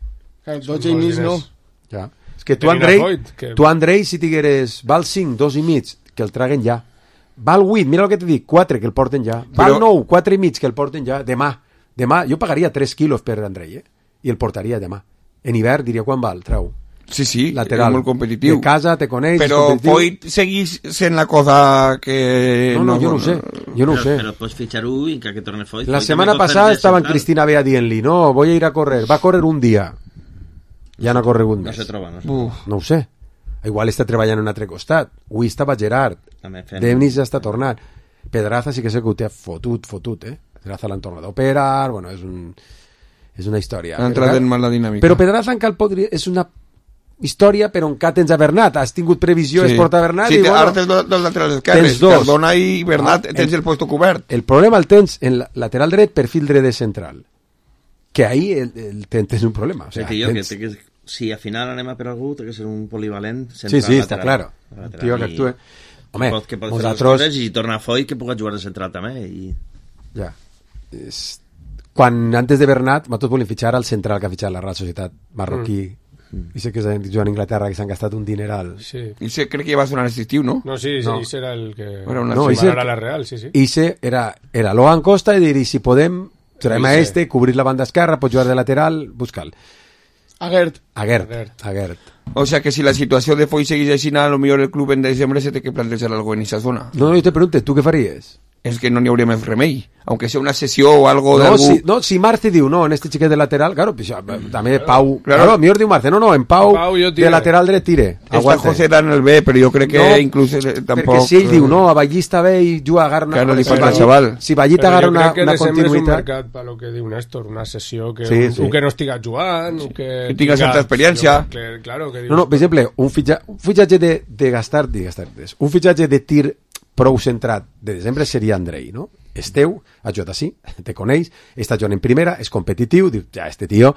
dotze i mig no. Ja. És que tu, Andrei, tu, Andrei, si digueres val cinc, dos i mig, que el traguen ja. Val vuit, mira el que t'he dit, quatre, que el porten ja. Val nou, quatre i mig, que el porten ja. Demà. Demà, jo pagaria tres quilos per Andrei, eh? I el portaria demà. En hivern diria, quan val? Treu. Sí, sí, lateral. és molt competitiu. De casa, te coneix, però Foyt seguís sent la cosa que... No, no, jo no ho sé, jo no ho sé. Però pots fitxar-ho i que torne Foyt. La setmana passada estava en Cristina Bea dient-li, no, voy a ir a correr, va a correr un dia. Ja no ha corregut més. No se troba, no se troba. No ho sé. Igual està treballant en un altre costat. Avui estava Gerard. Denis ja està tornant. Pedraza sí que sé que ho té fotut, fotut, eh? Pedraza l'han tornat a operar, bueno, és, un, és una història. Ha entrat en mala dinàmica. Però Pedraza encara podria... És una història, però encara tens a Bernat. Has tingut previsió, sí. Es porta a Bernat sí, i bueno... Ara tens dos, dos laterals esquerres, Cardona i Bernat, ah, tens el, el puesto cobert. El problema el tens en la, lateral dret, perfil dret de central. Que ahí el, el, tens un problema. O sea, que jo, tens... que, que, si al final anem a per algú, té que ser un polivalent central. Sí, sí, lateral, està claro. Un tio que actúe... Home, que pot, que pot nosaltres... fer les coses i tornar a Foyt que pugui jugar de central també. I... Ja. És... Quan antes de Bernat, nosaltres volem fitxar al central que ha fitxat la Real Societat marroquí. Mm. I sé que és jugant a Inglaterra, que s'han gastat un dineral. Sí. I sé, crec que va sonar aquest estiu, no? No, sí, sí, no. Ese era el que... Era una no, Ise, era la Real, sí, sí. Ise era, era Logan Costa i dir, si podem, traiem a este, cobrir la banda esquerra, pot jugar de lateral, busca'l. Aguert. Aguert, Aguert. O sea que si la situació de Foyt seguís així, a lo millor el club en desembre se té que plantejar algo en esa zona. No, no, yo te pregunto, ¿tú qué faries? Es que no n'hi hauria més remei, aunque sea una sessió o algo no, de algú... Si, no, si Marce diu no, en este xiquet de lateral, claro, pues, també Pau... Claro, claro millor diu Marce, no, no, en Pau, Pau de lateral dret tire. Està José Dan el B, però jo crec que no, inclús eh, tampoc... Perquè si ell diu no, a Vallí està bé i juga agarra una... Claro, li falta el xaval. Si Vallí t'agarra una, una continuïtat... Però jo crec que és un mercat, per lo que diu Néstor, una sessió que, sí, un, sí. un que no estiga jugant, un que... Que tinga certa experiència. Jo, que, claro, que dius, no, no, per exemple, un, fitxa, un fitxatge de, de gastar, de gastar, un fitxatge de tir prou centrat de desembre seria Andrei, no? És teu, ha jugat així, te coneix, està jugant en primera, és competitiu, diu, ja, este tio...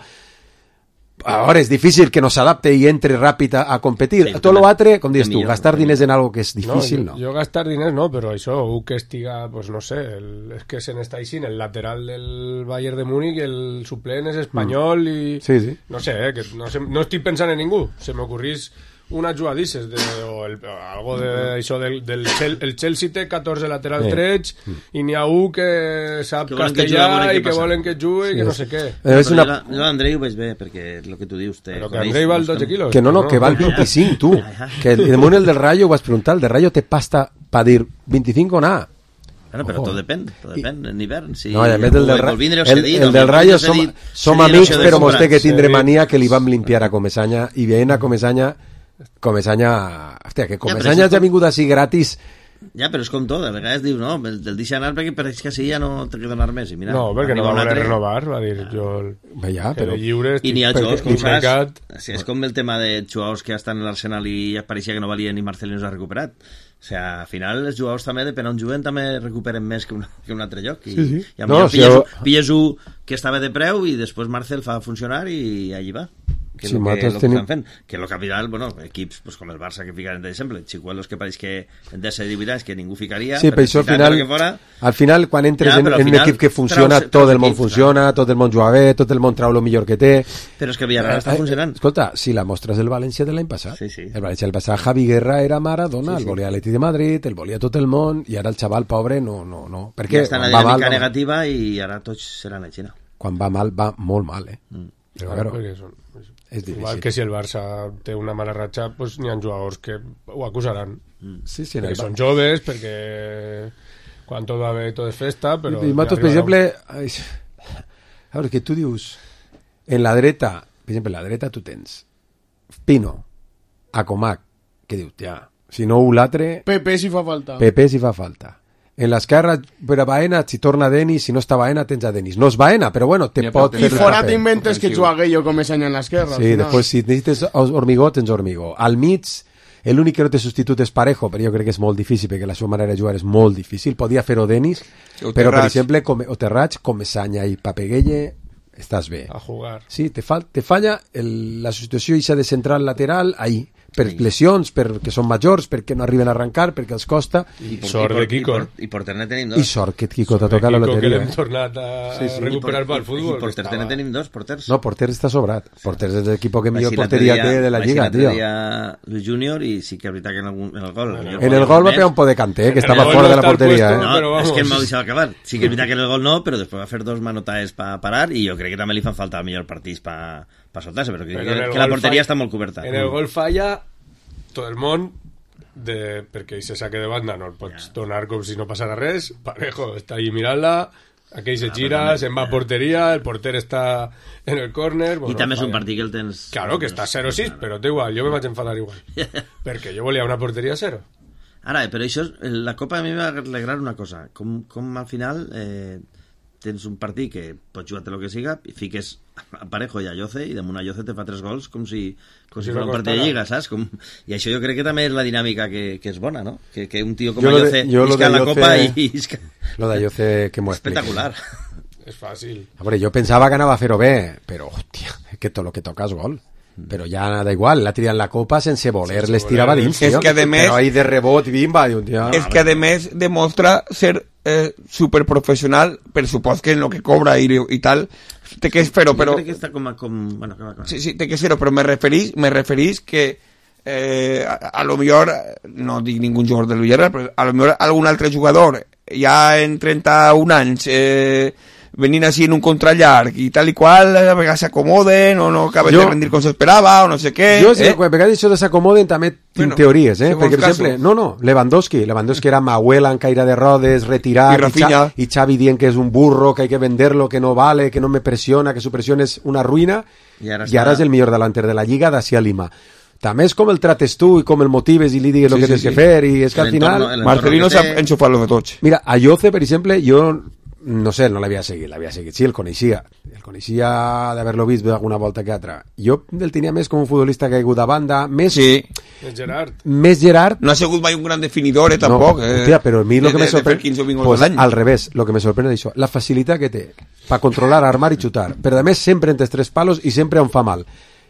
Ara és difícil que no s'adapte i entre ràpid a, a competir. Sí, tot l'altre, com dius tu, gastar diners en algo que és difícil, no? Jo, jo gastar diners no, però això, un que estiga, pues no sé, el, és que se n'està així, el lateral del Bayern de Múnich, el suplent és espanyol mm. i... Sí, sí. No sé, eh, que no, sé, no estic pensant en ningú, se m'ocorrís unas jugadisses de, o el, algo de això del, del Chel, el Chelsea té catorze lateral sí. trets mm. i n'hi ha un que sap que castellà que i que volen que jugui sí. i que no sé què. Però és una... Jo l'Andrei ho veig bé perquè és el que tu dius. Però que Andrei val dotze quilos. Que no, no, que val vint-i-cinc, tu. Que el, el, el del Rayo ho vas preguntar, el del Rayo te pasta pa dir vint-i-cinc o nada. Bueno, però tot depèn, tot depèn, en hivern. Si no, a més del, del, el, el, el del Rayo som, som amics, però mos té que tindre mania que li vam limpiar a Comesaña i veient a Comesaña Comesaña, hòstia, que Comesaña ja ha vingut així gratis. Ja, però és com tot, a vegades diu, no, el, el deixa anar perquè pareix que així ja no té que donar més. I mira, no, perquè no va voler renovar, va dir, jo... Ja, però... Lliure, I n'hi ha jugadors, com saps, és com el tema de jugadors que estan en l'Arsenal i pareixia que no valien i Marcelino s'ha recuperat. O sigui, al final els jugadors també, depèn on juguen, també recuperen més que un, que un altre lloc. I, sí, sí. i a no, si pilles, jo... pilles un que estava de preu i després Marcel fa funcionar i allí va. Que és sí, el que, lo que tenim... estan fent, que el capital, bueno, equips pues, com el Barça que ficaran de exemple, Chicuelos que pareix que en dèsset divuit anys que ningú ficaria, sí, per això al final, fora, al final quan entres ja, en, en un equip que funciona, traus, tot el món equips, funciona, clar. Tot el món juga bé, tot el món trau el millor que té. Però és que Villarreal està funcionant. Escolta, si la mostres del València de l'any passat, sí, sí. el València del passat, Javi Guerra era Maradona, sí, sí. El volia l'Atlètic de Madrid, el volia tot el món, i ara el xaval pobre no, no, no. Perquè ja està en la dinàmica mal, negativa i ara tots seran a Xina. Quan va mal, va molt mal, eh? Mm. Però, claro, perquè són... Igual que si el Barça té una mala ratxa, pues n'hi ha jugadors que ho acusaran. Sí, sí, perquè són joves, perquè quan tot va bé tot és festa, però... I, i nosaltres, per exemple, ai, a veure, que tu dius, en la dreta, per exemple, en la dreta tu tens Pino, Acomac, que dius, ja, Si no, un l'altre... Pepe si fa falta. Pepe si fa falta. En l'esquerra, per a Baena, si torna Denis, si no està Baena, tens a Denis. No és Baena, però bueno, te pot fer I el fora paper. t'inventes que juga Guello com és any en l'esquerra. Sí, després si necessites Hormigó, tens Hormigó. Al mig, l'únic que no té substitut és Parejo, però jo crec que és molt difícil, perquè la seva manera de jugar és molt difícil. Podia fer-ho Denis, O però, per Terrats. exemple, com, o Terrats, Comesaña i Papeguelle, estàs bé. A jugar. Sí, te, fal, te falla el, la substitució ixa de central lateral, ahí. Per lesions, perquè són majors, perquè no arriben a arrencar, perquè els costa. I, por, Sort i, por, de Kiko. I, por, i porter ne tenim dos. I sort que Kiko t'ha Sort de tocat la Kiko, loteria. que l'hem eh? tornat a Sí, sí. recuperar I por- pel futbol. I porter ne tenim dos, porters. No, Porter està sobrat. Porter és l'equip que millor Vaig ir porteria l'altre té de la vaig ir lliga, l'altre tio. dia Luis Junior i sí que és veritat que en, algun, en el gol... En el gol va pegar un po de canter, que En el estava gol fora no de la està al porteria. puesto, Eh? No, Però vamos. és que m'ho deixava acabar. Sí que és veritat que en el gol no, però després va fer dos manotaes per parar i jo crec que també li fan falta millor partits per pa soltar-se, però, Però que, en el que la gol porteria falla- està molt coberta. En el gol falla tot el món, de, perquè se saque de banda no el pots donar com si no passara res. Parejo està allí mirant-la, aquell se gira, se'n va a porteria, el porter està en el córner. I també és un partit que el tens... Claro, que està zero sis, però té igual, jo me vaig enfadar igual. Perquè jo volia una porteria zero. Ara, però això, és- la Copa a mi m'ha alegrar una cosa, com, com al final eh, tens un partit que pots jugar-te el que siga i fiques a Parejo i a Lloce i damunt a Lloce te fa tres gols com si, com si, si fos no un partit de costara. lliga, saps? Com... I això jo crec que també és la dinàmica que, que és bona, no? Que, que un tio com Jo a lo de- Lloce jo lo isca de la Lloce- Copa i isca... Lo de Lloce, que m'ho expliqui. Espectacular. És fàcil. Hombre, jo pensava que anava a fer-ho bé, però, hòstia, és que tot lo que toca és gol. Però ja da igual, la tria en la copa sense voler, Sense les tirava voler. dins, És tio. que, a més- Però ahí de rebot, bimba, diu, tio. És que a més demostra ser eh, superprofessional, per supost que en lo que cobra i, i tal, té que fer-ho, però... Jo crec que està com a... Com... Bueno, com a... Sí, sí, té que ser-ho, però me referís, me referís que eh, a, a lo millor, no dic ningú jugador de l'Ulleral, però a lo millor algun altre jugador, ja en trenta-un anys, eh, venint així en un contrallarg i tal i qual, a vegades s'acomoden o no acaben Jo- de rendir com s'esperava o no sé què. Jo, si eh? a vegades això de s'acomoden també tinc Bueno, teories, eh? segons Perquè, per casos. exemple, no, no, Lewandowski, Lewandowski era Mahuela en caire de rodes, retirat, I Rafinha. Xa- i Xavi dient que és un burro, que hay que venderlo, que no vale, que no me presiona, que su presión és una ruïna, I ara i ara està- és el millor delanter de la Lliga d'ací a Lima. També és com el trates tu i com el motives i li digues Sí, el que sí, tens sí. que fer, i és que al El entorno- final... el Marcelino entorno que s'ha té- enxufat lo de tots. Mira, a Lloce, per exemple, jo no sé, no l'havia seguit, l'havia seguit, sí, el coneixia, el coneixia d'haver-lo vist d'alguna volta que altra. Jo el tenia més com un futbolista que ha caigut a banda, més, Sí. El Gerard. més Gerard. No ha sigut mai un gran definidor, eh, tampoc. No, eh, hòstia, però a mi lo de- que me de- de fer sorprèn... quinze o vint gols Pues, a l'any. al revés, lo que me sorprèn és això, la facilitat que té per controlar, armar i xutar, però a més sempre entre els tres palos i sempre on fa mal.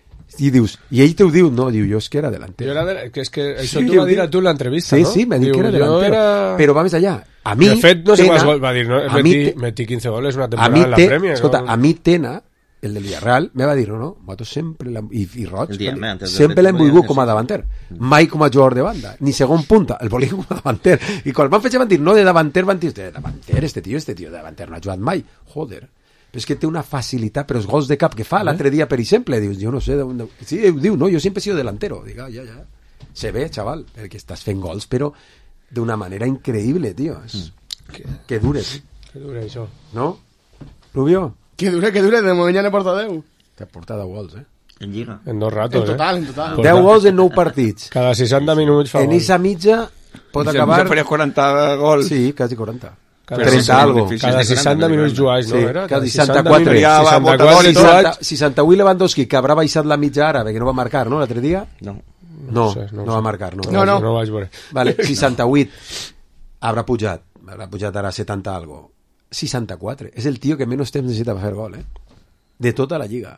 I dius, i ell t'ho diu, no, diu, jo és que era delanter. Jo era de, que és que això Sí, t'ho va diu, dir a diu. tu en l'entrevista, Sí, no? sí, m'ha dit Diu, que era jo delantero, era- però va més allà. A mi, de fet, no sé Tena, quants gols va dir, no? a mi, Metí, te- metí quinze goles una a temporada mi en la té, Premier. escolta, no? a mi Tena, el del Villarreal, me va dir, no, no, nosaltres sempre l'hem, i, i Roig, El Diame, antes del sempre l'hem Atlético, volgut ja, com a sí. davanter, mai com a jugador de banda, ni segon punta, el volia com a davanter, i quan van fer van dir, no de davanter, van dir, de davanter, este tio, este tio de davanter no ha jugat mai, joder, però és que té una facilitat per els gols de cap que fa, l'altre dia, per exemple, dius, jo no sé, d'on... sí, diu, no, jo sempre he sido delantero, diga, ja, ja, se ve, chaval, perquè estàs fent gols, però d'una manera increïble, tio, és... que, que dure, Que dura això. no? Rubio? Que dure, que dure, de moment ja n'he portat deu. Que porta deu gols, eh? En Lliga. En dos ratos, En total, en eh? total. Porta- deu gols en nou partits. Cada seixanta minuts fa En gol. esa mitja pot I se- acabar... se faria quaranta gols. Sí, quasi quaranta. Cada trenta seixanta- algo. Cada seixanta minuts jugats, no? Sí, Era? cada Cada seixanta-quatre. minuts, Ja va seixanta-quatre votar i gol, jugats. seixanta, seixanta-vuit Lewandowski, que haurà baixat la mitja ara, perquè no va marcar, no, l'altre dia? No. No, sé, no, ho va sé. marcar, no. No, no. No ho vaig veure. Vale, seixanta-vuit haurà pujat, haurà pujat ara setanta algo. seixanta-quatre, és el tio que menys temps necessita per fer gol, eh? De tota la lliga.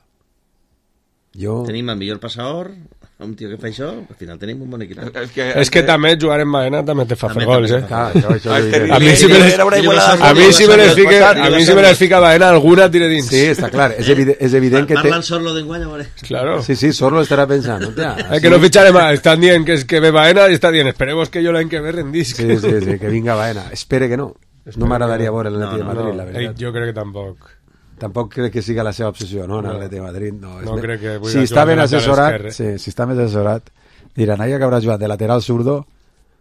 Jo... Tenim el millor passador, un tio que fa això, al final tenim un bon equip. És que, És que també jugar en Baena també te fa També, fer gols, també. eh? Clar, això, això Ah, és és evident. terrible. A mi si me les- Era una Jo igualada vaig A mi si me les del fica, passat, a mi del si me passat. les fica Baena, alguna tira dins. Sí, està clar, és, evident, és evident que té... Parla el Sorlo d'enguany, a veure. Claro. Sí, sí, Sorlo estarà pensant. Hòstia, Eh, que no ficharé más. Están dient que, es que ve Baena y está bien. Esperemos que yo l'any que ve rendisc. Sí, sí, sí, que vinga Baena. Espere que no. No m'agradaria veure l'Atleti de No, Madrid, no, la eh, veritat. jo crec que tampoc. Tampoc crec que siga la seva obsessió, no, en No. l'Atleti de Madrid. No, No És crec que vulgui si jugar està ben de lateral assessorat, esquerre. sí, si està ben assessorat, diran, ai, que haurà jugat de lateral zurdo.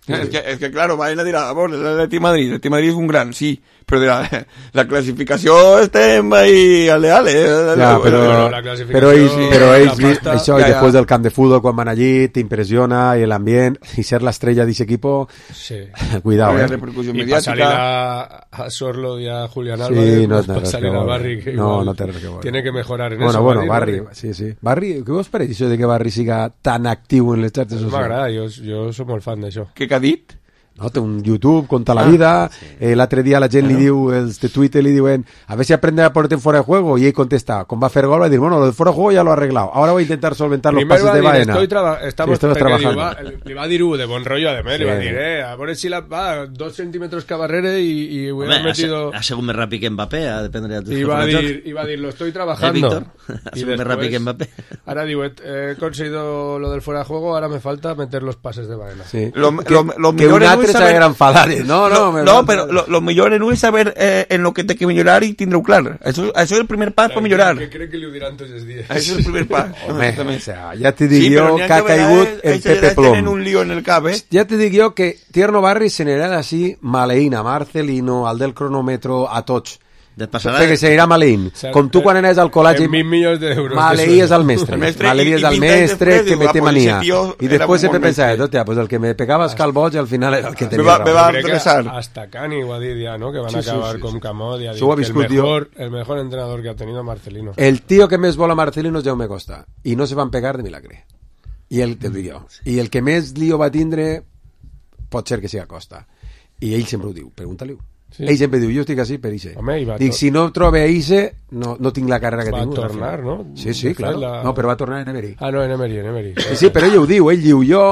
Es que, es que claro, vayan a dir, amor, el Atleti Madrid, el Atleti Madrid és un gran, sí, però de la, la classificació estem ahí ale ale. Ja, però, però ells, però ells això, i després del camp de futbol, quan van allí, t'impressiona, i l'ambient, i ser l'estrella d'aquest equip, sí. Cuidado, eh? I per salir a, a Sorlo y a Julián Álvarez, sí, no, no, per salir a Barry, que no, no té res que veure. Tiene que mejorar en bueno, eso. Bueno, Barry, Barry, sí, sí. Barry, què vos pareix això de que Barry siga tan actiu en les xarxes socials? M'agrada, jo, jo soc molt fan d'això. Què ha dit? No, té un YouTube, conta la vida, sí. eh, l'altre dia la gent li diu, els de Twitter li diuen, a ver si aprende a ponerte en fuera de juego, y ell contesta, com va a fer gol, va a dir, bueno, lo de fuera de juego ya lo ha arreglado, ahora voy a intentar solventar los Primero pases de Baena. Estoy traba estamos sí, trabajando. Li va, li va dir de bon rollo, además, sí. Le va a dir, eh, a veure si la va dos centímetros que barrere y, y hubiera Hombre, metido... Ha sigut més ràpid que Mbappé, a dependre de tu. I va, dir, i va dir, lo estoy trabajando. Eh, Víctor? Ha sigut més ràpid que Mbappé. Ahora digo, he conseguido lo del fuera de juego, ahora me falta meter los pases de Baena. Sí. Lo, que, lo, lo que un altre s'haguera enfadat. No, no, no, no pero lo, lo millor en es saber eh, en lo que té que millorar i tindre-ho clar. Això, això és el primer pas per millorar. Que crec que li ho diran tots els dies. Això és el primer pas. Home, o sea, ja te dic sí, jo que ha caigut el Pepe Plom. Tenen un lío en el cap, eh? Ja te dic jo que Tierno Barri se n'era d'ací Maleín, a Marcelino, al del cronòmetro, a tots. Perquè se dirà Maleín. O sea, com tu quan anaves al col·legi, Maleí és el mestre. Maleí és el mestre que me té mania. I després sempre pensava, hòstia, pues el que me pegava escalboig al final era el que tenia raó. Hasta Cani ho ha dit ja, ¿no? Que van a acabar con Camot y ha dit que el mejor, el mejor entrenador que ha tenido Marcelino. El tío que més vol a Marcelino és Jaume Costa. I no se van pegar de milagre. I el, te dic jo. I el que més lío va tindre pot ser que siga Costa. I ell sempre ho diu, pregunta-li-ho. Sí. Ell sempre diu, jo estic així per Ixe. Home, dic, si no trobo Ixe, no, no tinc la carrera que va tinc. Va tornar, no? Sí, sí, claro. La... No, però va tornar en Emery. Ah, no, en Emery, en Emery. Sí, sí, però ell ho diu, ell diu, jo...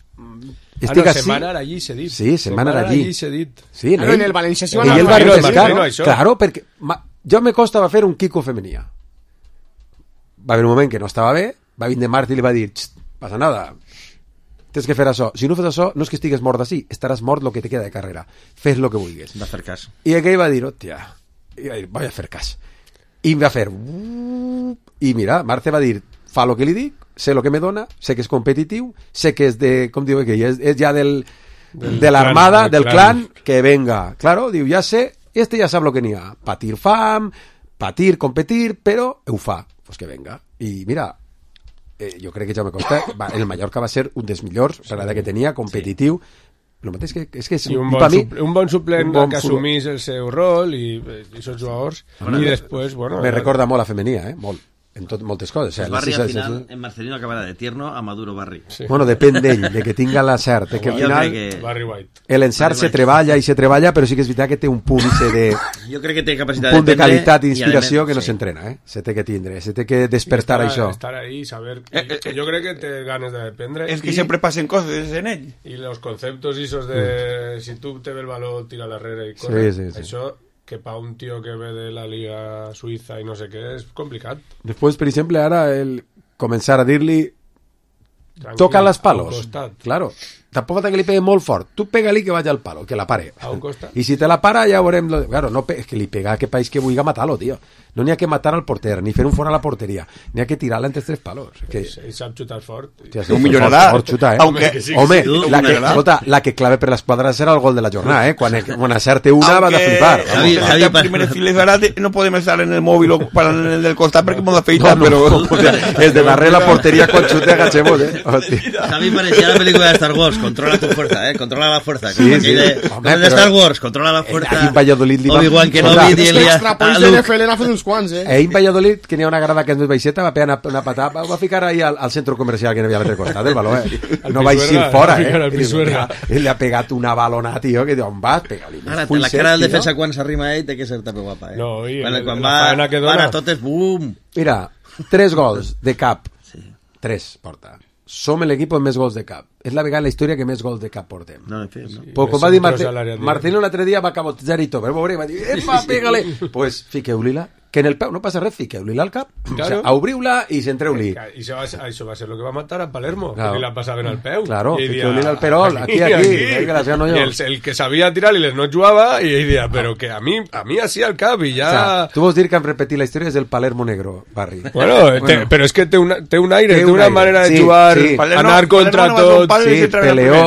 Estic ah, no, així. se'n va anar allí, s'ha dit. Sí, se'n va anar allí. s'ha dit. Sí, ah, no, en el València s'hi va anar. I ell va refrescar, no, claro, perquè ma, Jaume Costa va fer un Kiko femenia. Va haver un moment que no estava bé, va vindre Martí i li va dir, passa nada, tens que fer això. Si no fes això, no és que estigues mort d'ací, estaràs mort lo que te queda de carrera. Fes lo que vulguis. Va fer cas. I aquell va dir, hòstia, vaig a fer cas. I va fer... I mira, Marte va dir, fa lo que li dic, sé lo que me dona, sé que és competitiu, sé que és de, com diu aquell, és, és ja del, del de l'armada, del, del clan, que venga. Claro, diu, ja sé, este ja sap lo que n'hi ha. Patir fam, patir, competir, però ho fa. Pues que venga. I mira... Eh, jo crec que Jaume Costa va, en el Mallorca va ser un dels millors per l'edat que tenia, competitiu sí. El mateix que, és que és, I un bon, mi, un bon suplent un bon que assumís el seu rol i, i els jugadors bueno, i després, bueno... Me recorda molt la femenia, eh? Molt. En tot, moltes coses. O sea, Barri al final, sí, sí. En Marcelino acabarà de tierno a Maduro Barri. Sí. Bueno, depèn d'ell, de que tinga la cert. Que al final que... Barry White. L'encert se treballa i se treballa, però sí que és veritat que té un punt de... Jo crec que té capacitat un punt de, de qualitat i inspiració que no sí. s'entrena, eh? Se té que tindre, se té que despertar estar, això. Estar ahí, saber... Eh, eh, jo crec que té ganes d'aprendre. És que y, sempre passen coses en ell. I els conceptos esos de... Mm. Si tu te ve el valor, tira la rere i corre. Sí, sí, sí. Això... que para un tío que ve de la Liga Suiza y no sé qué es complicado. Después, por ejemplo, ahora el comenzar a decirle toca las palos. Claro. Tampoco falta que li pegue molt fort. Tu pega-li que vagi al palo, que la pare. A un costat. I si te la para ja veurem... Lo... Claro, no pe... és que li pega a que país que vulgui matar-lo, tio. No n'hi ha que matar al porter, ni fer un fora a la porteria. N'hi ha que tirar-la entre tres palos. Que... I sap xutar fort. Hòstia, sí, millorarà. Fort xutar, eh? Aunque, sí, home, sí, la, que, escolta, la que clave per l'esquadra serà el gol de la jornada, eh? Quan, quan acerte una va de flipar. Javi, Javi, en primeres files ara no podem estar en el mòbil o para en el del costat perquè m'ho afeita, no, no, però... No, és de darrere la porteria quan xute agachemos, eh? Hòstia. Javi parecía la película de Star Wars, controla tu fuerza, eh? Controla la fuerza. Sí, sí. De, Home, de Star Wars, controla la fuerza. Ahí en Valladolid li va... Obi-Wan Kenobi i el extrapolis de N F L n'ha fet uns quants, eh? Ahí en Valladolid, que n'hi ha una grada que és més baixeta, va pegar una, una patada, va, va ficar ahí al, al centre comercial que n'hi havia a l'altre costat del baló, eh? No va eixir fora, eh? Ell li ha pegat una balona, tio, que diu, on vas? Pega-li. Ara, la cara del defensa quan s'arrima ell té que ser també guapa, eh? No, i quan, quan va para tot és bum. Mira, tres gols de cap. Tres porta. Som l'equip amb més gols de cap. És la vegada en la història que més gols de cap portem. No, en fi, no. Sí, pues com va dir Martín, Martín l'altre dia va cabotejar i tot, però veure, va dir, epa, pégale. Pues fiqueu-li-la, que en el peu no passa res, fiqueu-li-la al cap, claro. O sea, obriu-la i centreu-li. I això va, això va ser el que va matar a Palermo, claro. Que li la passaven al peu. Claro, fiqueu-li-la al perol, aquí, aquí, aquí, aquí, que la no I el, el que sabia tirar i les no jugava, i ell dia, però que a mi, a mi així al cap, i ja... O sea, tu vols dir que han repetit la història és del Palermo negro, Barri. Bueno, bueno. Te, però és que té, una, té un aire, té, té una aire. manera de sí, jugar, sí. anar Palermo, contra Palermo tot. Sí, peleó,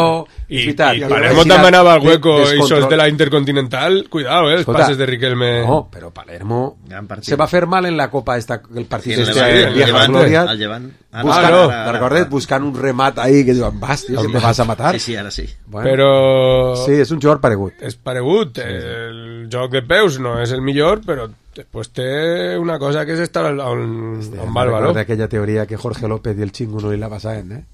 I, i Palermo també anava al hueco i sos de la Intercontinental, cuidado, eh, els Escolta, passes de Riquelme. No, però Palermo se va fer mal en la Copa esta, el partit sí, este, el el Viejas Glorias, buscant, ah, no. te recordes? Buscant un remat ahí que diuen, vas, tio, que te vas a matar. Sí, sí, ara sí. Bueno, però... Sí, és un jugador paregut. És paregut, sí, sí. El joc de peus no és el millor, però després té una cosa que és estar on, on va el valor. Aquella teoria que Jorge López i el xingo no li la pasaven, eh?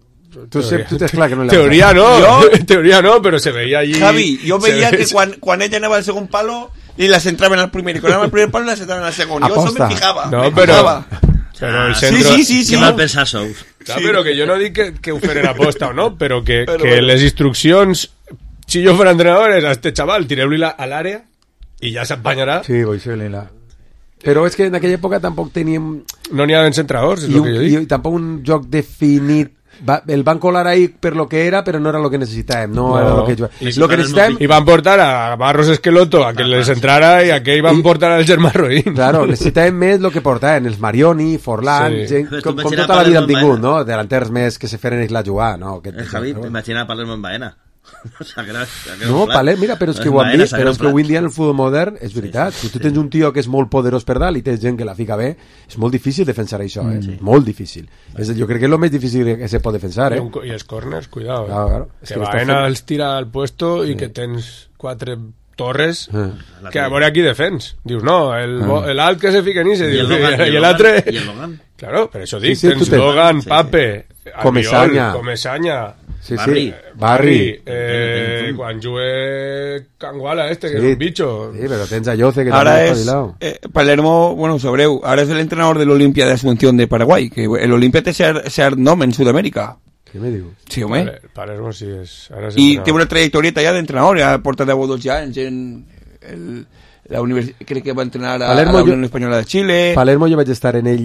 Tu, sé, tu tens clar que no li teoria no, jo, teoria no, però se veia allí... Javi, jo veia que quan, quan ella anava al segon palo i la centraven al primer, i quan anava al primer palo la centraven al segon. Jo això me fijava. No, me però... fijava. Però el centro... Sí, sí, sí. sí. Que mal pensar sous. Clar, sí. Però que jo no dic que, que ho feren aposta o no, però que, però, que bueno. Les instruccions, si jo fuera entrenador, és a este chaval, tireu-li a l'àrea i ja s'apanyarà. Sí, voy a ser la... Però és que en aquella època tampoc teníem... No n'hi havia centradors, és el que jo dic. I tampoc un joc definit. Va, el van colar ahí per lo que era, però no era lo que necessitàvem. No, no. Era lo que, lo que necessitàvem... I van portar a Barros Esqueloto a que les entrara i a que van portar al Germán Roín. Claro, necessitàvem més lo que portaven els Marioni, Forlán, sí. gent, com, com tota la vida han tingut, no? Delanters més que se feren ells la jugar, no? Que, el Javi, imagina Palermo en Baena. O sea, que no, que no, Paler, mira, però és que ho han dit, però és que avui en dia en el futbol modern és veritat, si tu tens un tio que és molt poderós per dalt i tens gent que la fica bé, és molt difícil defensar això, eh? Sí. Molt difícil. És, jo crec que és el més difícil que se pot defensar, eh? I els corners, cuidado, eh? Claro, claro. Que, que Baena els tira al puesto i sí. Que tens quatre torres ah. Que a veure aquí defens. Dius, no, el, ah. el alt que se fica en ese, i l'altre... I el Logan. Claro, per això dic, sí, sí, tens Logan, sí, Pape, sí. Comesaña, Comesaña, sí, Barri, sí. Barri, eh, quan jugué Canguala este, que sí. és un bicho. Sí, però tens a Yoce que ahora es, eh, Palermo, bueno, sobreu, ahora es el entrenador del Olimpia de Asunción de Paraguay, que el Olimpia té cert nom en Sudamérica. ¿Qué me digo? Sí, home. Palermo sí és... I té una trajectòria ja d'entrenador, ja porta deu o dos anys en el, la universitat, crec que va entrenar a, Palermo, a la Unió Espanyola de Xile. Palermo jo vaig estar en ell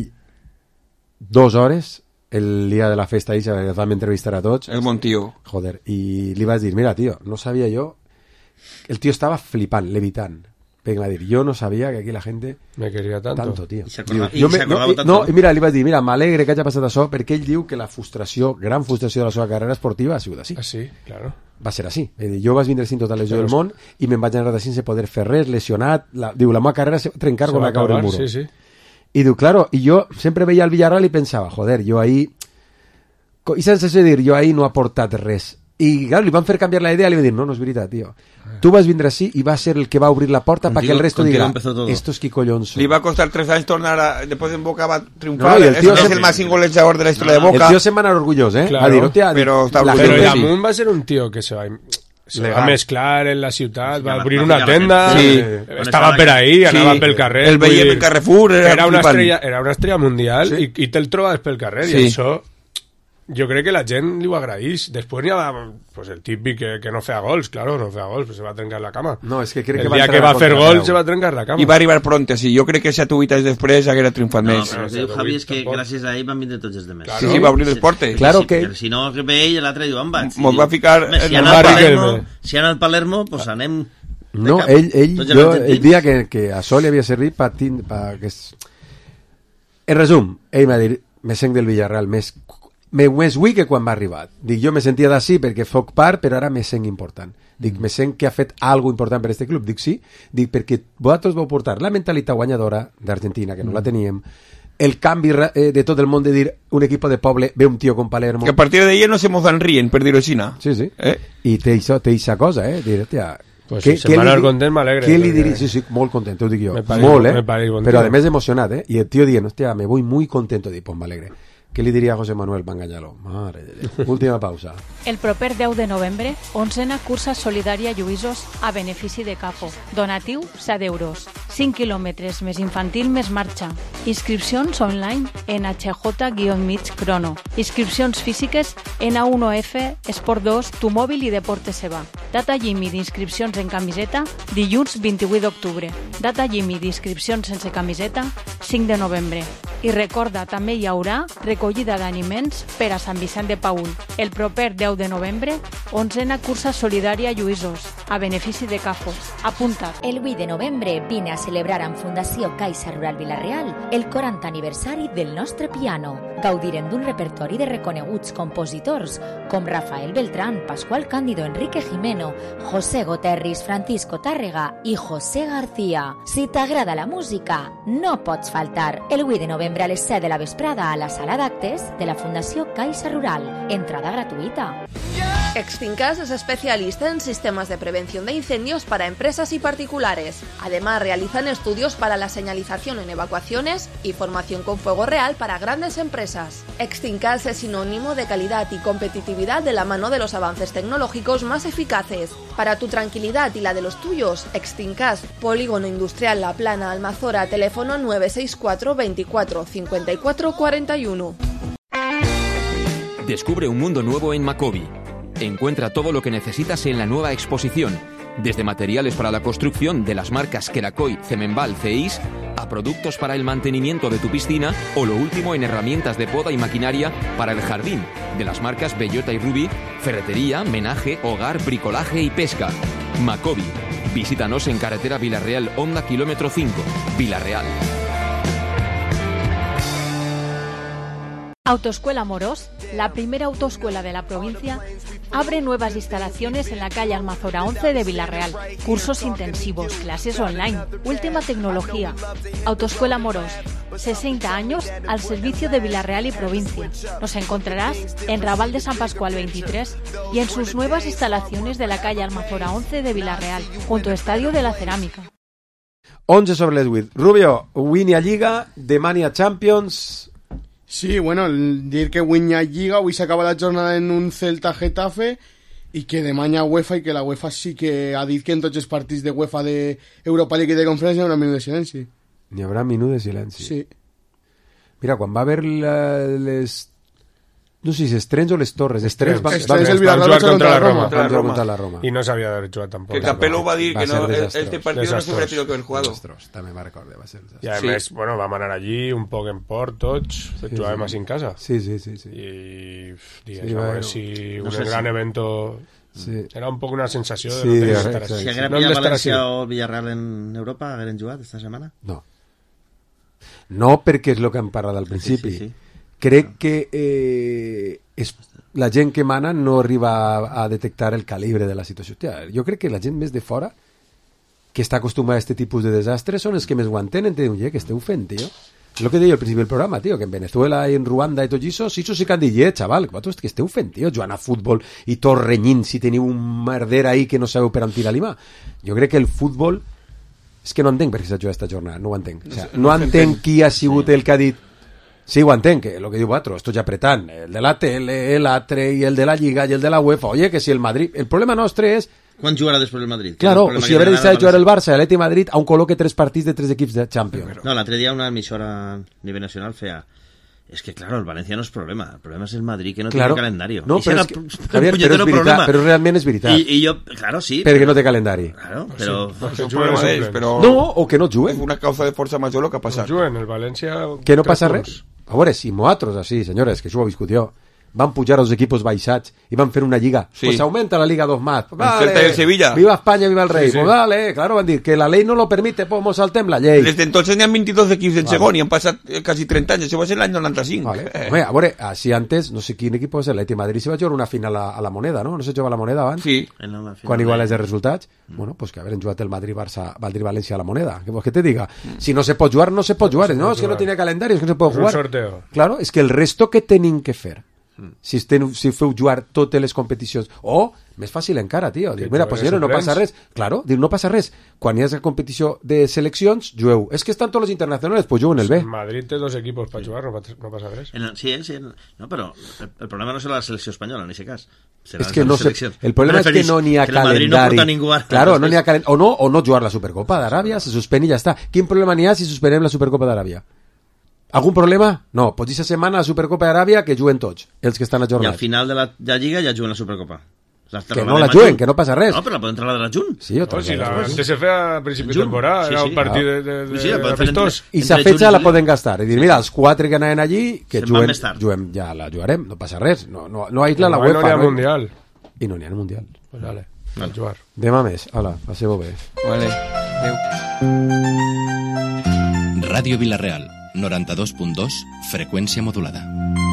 dos hores el dia de la festa i ens vam entrevistar a tots. El bon tio. Joder, i li vaig dir, mira, tio, no sabia jo... El tio estava flipant, levitant. Venga a dir, yo no sabía que aquí la gente... Me quería tanto. Tanto, tío. I s'acordava Diu, me, no, tanto. No, i mira, li vaig dir, mira, m'alegre que hagi passat això, perquè ell diu que la frustració, gran frustració de la seva carrera esportiva ha sigut així. Ah, sí, claro. Va ser així. Dir, jo vaig vindre sin tota lesió del món i me'n vaig anar de sense poder fer res, lesionat. La, diu, la meva carrera se va trencar quan va caure el muro. Sí, sí. I diu, claro, i jo sempre veia el Villarreal i pensava, joder, jo ahí... I sense dir, jo ahí no he aportat res. I claro, li van fer canviar la idea, li va dir, no, no és veritat, tio. Tu vas vindre així i va ser el que va obrir la porta para que el resto diga, estos qui collons són. Li va costar tres anys tornar a... Després en Boca va triomfar, no, el és, és el màxim golejador de la història no, de Boca. El tio se'n va anar orgullós, eh? Claro, a dir, hòstia, però, la però Damunt va ser un tio que se va... Se Legal. Va mezclar en la ciutat, va obrir una tenda, sí. Estava per ahí, anava sí. pel carrer. El veia pel Carrefour, era, era, una estrella, era una estrella mundial sí. i, i te'l trobes pel carrer, sí. i això... Jo crec que la gent li ho agraeix. Després n'hi ha pues, el típic que, que no feia gols, claro, no feia gols, pues se va trencar la cama. No, és que crec el que va dia que va fer gols se va trencar la cama. I va arribar pronte, sí. Jo crec que set o vuit anys després haguera triomfat no, més. No, però el que diu Javi és que gràcies a ell van vindre tots els demés. Claro. Sí, sí, va obrir les portes. Sí, claro sí, que... Si no, que ve ell, l'altre diu, on vaig? Mos va ficar... Si han al Palermo, si han al Palermo, pues anem... No, ell, ell jo, el dia que, que a Sol li havia servit pa, pa que es... En resum, ell m'ha dit, me sent del Villarreal més... més avui que quan va arribar. Dic, jo me sentia d'ací perquè foc part, però ara me sent important. Dic, mm. me sent que ha fet algo important per este club. Dic, sí. Dic, perquè vosaltres vau portar la mentalitat guanyadora d'Argentina, que no mm. la teníem, el canvi eh, de tot el món de dir un equip de poble ve un tio com Palermo. Que a partir d'ahí no se mos dan rien, per dir-ho així. Sí, sí. Eh? I té aquesta cosa, eh? Dir, tia, pues si se'n va anar content, m'alegre. Què li diria? Sí, sí, molt content, ho dic jo. Me pareix, molt, eh? Me pareix bon però a més emocionat, eh? I el tio dient, hòstia, me voy muy contento. Dic, pues m'alegre. Què li diria a José Manuel Manganyalo? Mare de Déu. Última pausa. El proper deu de novembre, onzena cursa solidària Lluïsos a benefici de Cafo. Donatiu, set euros. cinc quilòmetres, més infantil, més marxa. Inscripcions online en H J mig crono. Inscripcions físiques en A uno F, Esport dos, Tu Mòbil i Deportes Seba. Data límit d'inscripcions en camiseta, dilluns vint-i-vuit d'octubre. Data límit d'inscripcions sense camiseta, cinc de novembre. I recorda, també hi haurà recollida d'aliments per a Sant Vicent de Paül. El proper deu de novembre, onzena cursa solidària Lluïsos, a benefici de CAFO. Apunta't. El vuit de novembre vine a celebrar amb Fundació Caixa Rural Vila-real el quaranta aniversari del nostre piano. Gaudirem d'un repertori de reconeguts compositors com Rafael Beltrán, Pascual Cándido, Enrique Jimeno, José Goterris, Francisco Tàrrega i José García. Si t'agrada la música, no pots faltar. El vuit de novembre a les set de la vesprada a la sala d'actes de la Fundació Caixa Rural. Entrada gratuita. Extincas es especialista en sistemas de prevención de incendios para empresas y particulares. Además, realizan estudios para la señalización en evacuaciones y formación con fuego real para grandes empresas. Extincas es sinónimo de calidad y competitividad de la mano de los avances tecnológicos más eficaces. Para tu tranquilidad y la de los tuyos, Extincas, Polígono Industrial La Plana, Almazora, teléfono nueve seis cuatro veinticuatro cincuenta y cuatro cuarenta y uno. Descubre un mundo nuevo en Macobi. Encuentra todo lo que necesitas en la nueva exposición, desde materiales para la construcción de las marcas Kerakoy, Cemenbal, Ceis, a productos para el mantenimiento de tu piscina o lo último en herramientas de poda y maquinaria para el jardín, de las marcas Bellota y Ruby, ferretería, menaje, hogar, bricolaje y pesca. Macobi. Visítanos en carretera Villarreal, Honda kilómetro cinco, Villarreal. Autoescuela Morós, la primera autoescuela de la provincia, abre nuevas instalaciones en la calle Almazora once de Villarreal. Cursos intensivos, clases online, última tecnología. Autoescuela Morós, sesenta años al servicio de Villarreal y provincia. Nos encontrarás en Raval de San Pascual veintitrés y en sus nuevas instalaciones de la calle Almazora once de Villarreal, junto al Estadio de la Cerámica. onze sobre les vuit. Rubio, avui n'hi ha Lliga, demà n'hi ha Champions... Sí, bueno, el dir que avui n'hi ha Lliga, avui s'acaba la jornada en un Celta-Getafe i que demà n'hi ha UEFA i que la UEFA sí que ha dit que en tots els partits de UEFA de Europa League i de Conferència hi haurà un minut de silenci. N'hi haurà un minut de silenci. Sí. Mira, quan va haver la, les... No sé si Estrens o les Torres. Estrens va, va, va, el Villarreal contra la Roma. Van jugar contra la Roma. Y no sabía haber jugado tampoco. Que Capello va a decir va que no, desastrós. este partido no se hubiera tenido que haber jugado. Desastrós, també me'n recordo, va ser desastrós. Y además, sí. Bueno, vam anar allí un poc en port, tots, sí, jugàvem sí. Així en casa. Sí, sí, sí. sí. Y, digues, sí, a veure bueno, si no un sé gran si... evento... Sí. Era un poc una sensació de sí, no tenir ja, estar així. Si haguera no pillat València o Villarreal en Europa, hagueren jugat esta setmana? No. No, perquè és el que hem parlat al principi. Sí, sí, sí. Crec que eh, és, la gent que mana no arriba a, a detectar el calibre de la situació. Hòstia, jo crec que la gent més de fora que està acostumada a aquest tipus de desastres són els que més ho entenen. Te diuen, què esteu fent, tio? És el que deia al principi del programa, tio, que en Venezuela i en Ruanda i tot això, si això sí que han dit, xaval, vosaltres què esteu fent, tio? Jugant a futbol i tot renyint si teniu un merder ahí que no sabeu per on tirar l'imà. Jo crec que el futbol... És que no entenc per què s'ha jugat esta jornada, no ho entenc. O sea, no entenc qui ha sigut el que ha dit. Sí, ho entenc, que lo que diu Batro, esto ya apretant, el de la tele, el altre i el de la Lliga i el de la UEFA. Oye, que si el Madrid... El problema nostre és... Quan jugarà després el Madrid? Claro, o si haver deixat de jugar el Barça i l'Atleti Madrid aún col·loque tres partits de tres equips de Champions. No, l'altre dia una emissora a nivell nacional feia... Es que, claro, el Valencia no es problema. El problema es el Madrid, que no claro. tiene calendario. No, però, es que, Javier, però, és veritat, però realment és veritat. I, i jo, claro, sí. Perquè però, no té calendari. Claro, però... Sí, però, però... No, o que no juguen. És una causa de força major el que ha passat. No juguen, el València... Que no passa res. A veure, si nosaltres, així, senyores, que això ho he viscut jo, van pujar els equipos baixats i van fer una lliga, sí. Pues aumenta la Liga dos más. Pues vale, el Sevilla. Viva España, viva el Rey. Sí, sí. Pues vale, claro, van dir que la ley no lo permite, pues mos saltem la llei. Desde entonces n'hi ha veintidós equips en vale. Segon i han passat quasi trenta anys. Això va ser l'any noranta-cinc. Vale. Eh. Home, a veure, així antes, no sé quin equip va ser, l'Atleti Madrid se va jugar una final a, a la Moneda, no? No se jugava a la Moneda abans? Sí. Quan iguales de resultats? Mm. Bueno, pues que haver jugat el Madrid-Barça, Madrid-València a la Moneda. ¿Qué vols que te diga? Mm. Si no se pot jugar, no se pot jugar. No, no es que no tiene calendario, es que no se pot es jugar. Un sorteo. Claro, és que el resto que tenim que fer si, estén, si feu jugar totes les competicions o, més fàcil encara, tio, dir, mira, pues senyora, no passa res, claro, dir, no passa res, quan hi ha la competició de seleccions, jugueu, és que estan tots els internacionals, pues juguen el B. Madrid té dos equipos per jugar, no, no passa res. En el, sí, sí, no, però el, el problema no serà la selecció espanyola, en aquest cas. Serà és que no sé, el problema és que no n'hi ha calendari. No claro, no n'hi ha calendari, o no, o no jugar la Supercopa d'Aràbia, se suspèn i ja està. Quin problema n'hi ha si suspenem la Supercopa d'Aràbia? Algun problema? No, pots dir la setmana a la Supercopa d'Aràbia que juguen tots, els que estan ajornats. I al final de la, de la Lliga ja juguen la Supercopa. Que no la juguen, que no passa res. No, però la poden trasladar junt. Sí, no, si la, antes se feia a principi de temporada, era un partit de, de, de, sí, de afectós. I la fetxa la poden gastar. I dir, mira, els quatre que anaven allí, que juguem, juguem, ja la jugarem, no passa res. No, no, no aïsla la UEFA. No n'hi ha mundial. I no n'hi ha mundial. Pues vale, a jugar. Demà més. Hola, passeu bé. Vale, adéu. Ràdio Vilareal, noranta-dos punt dos, freqüència modulada.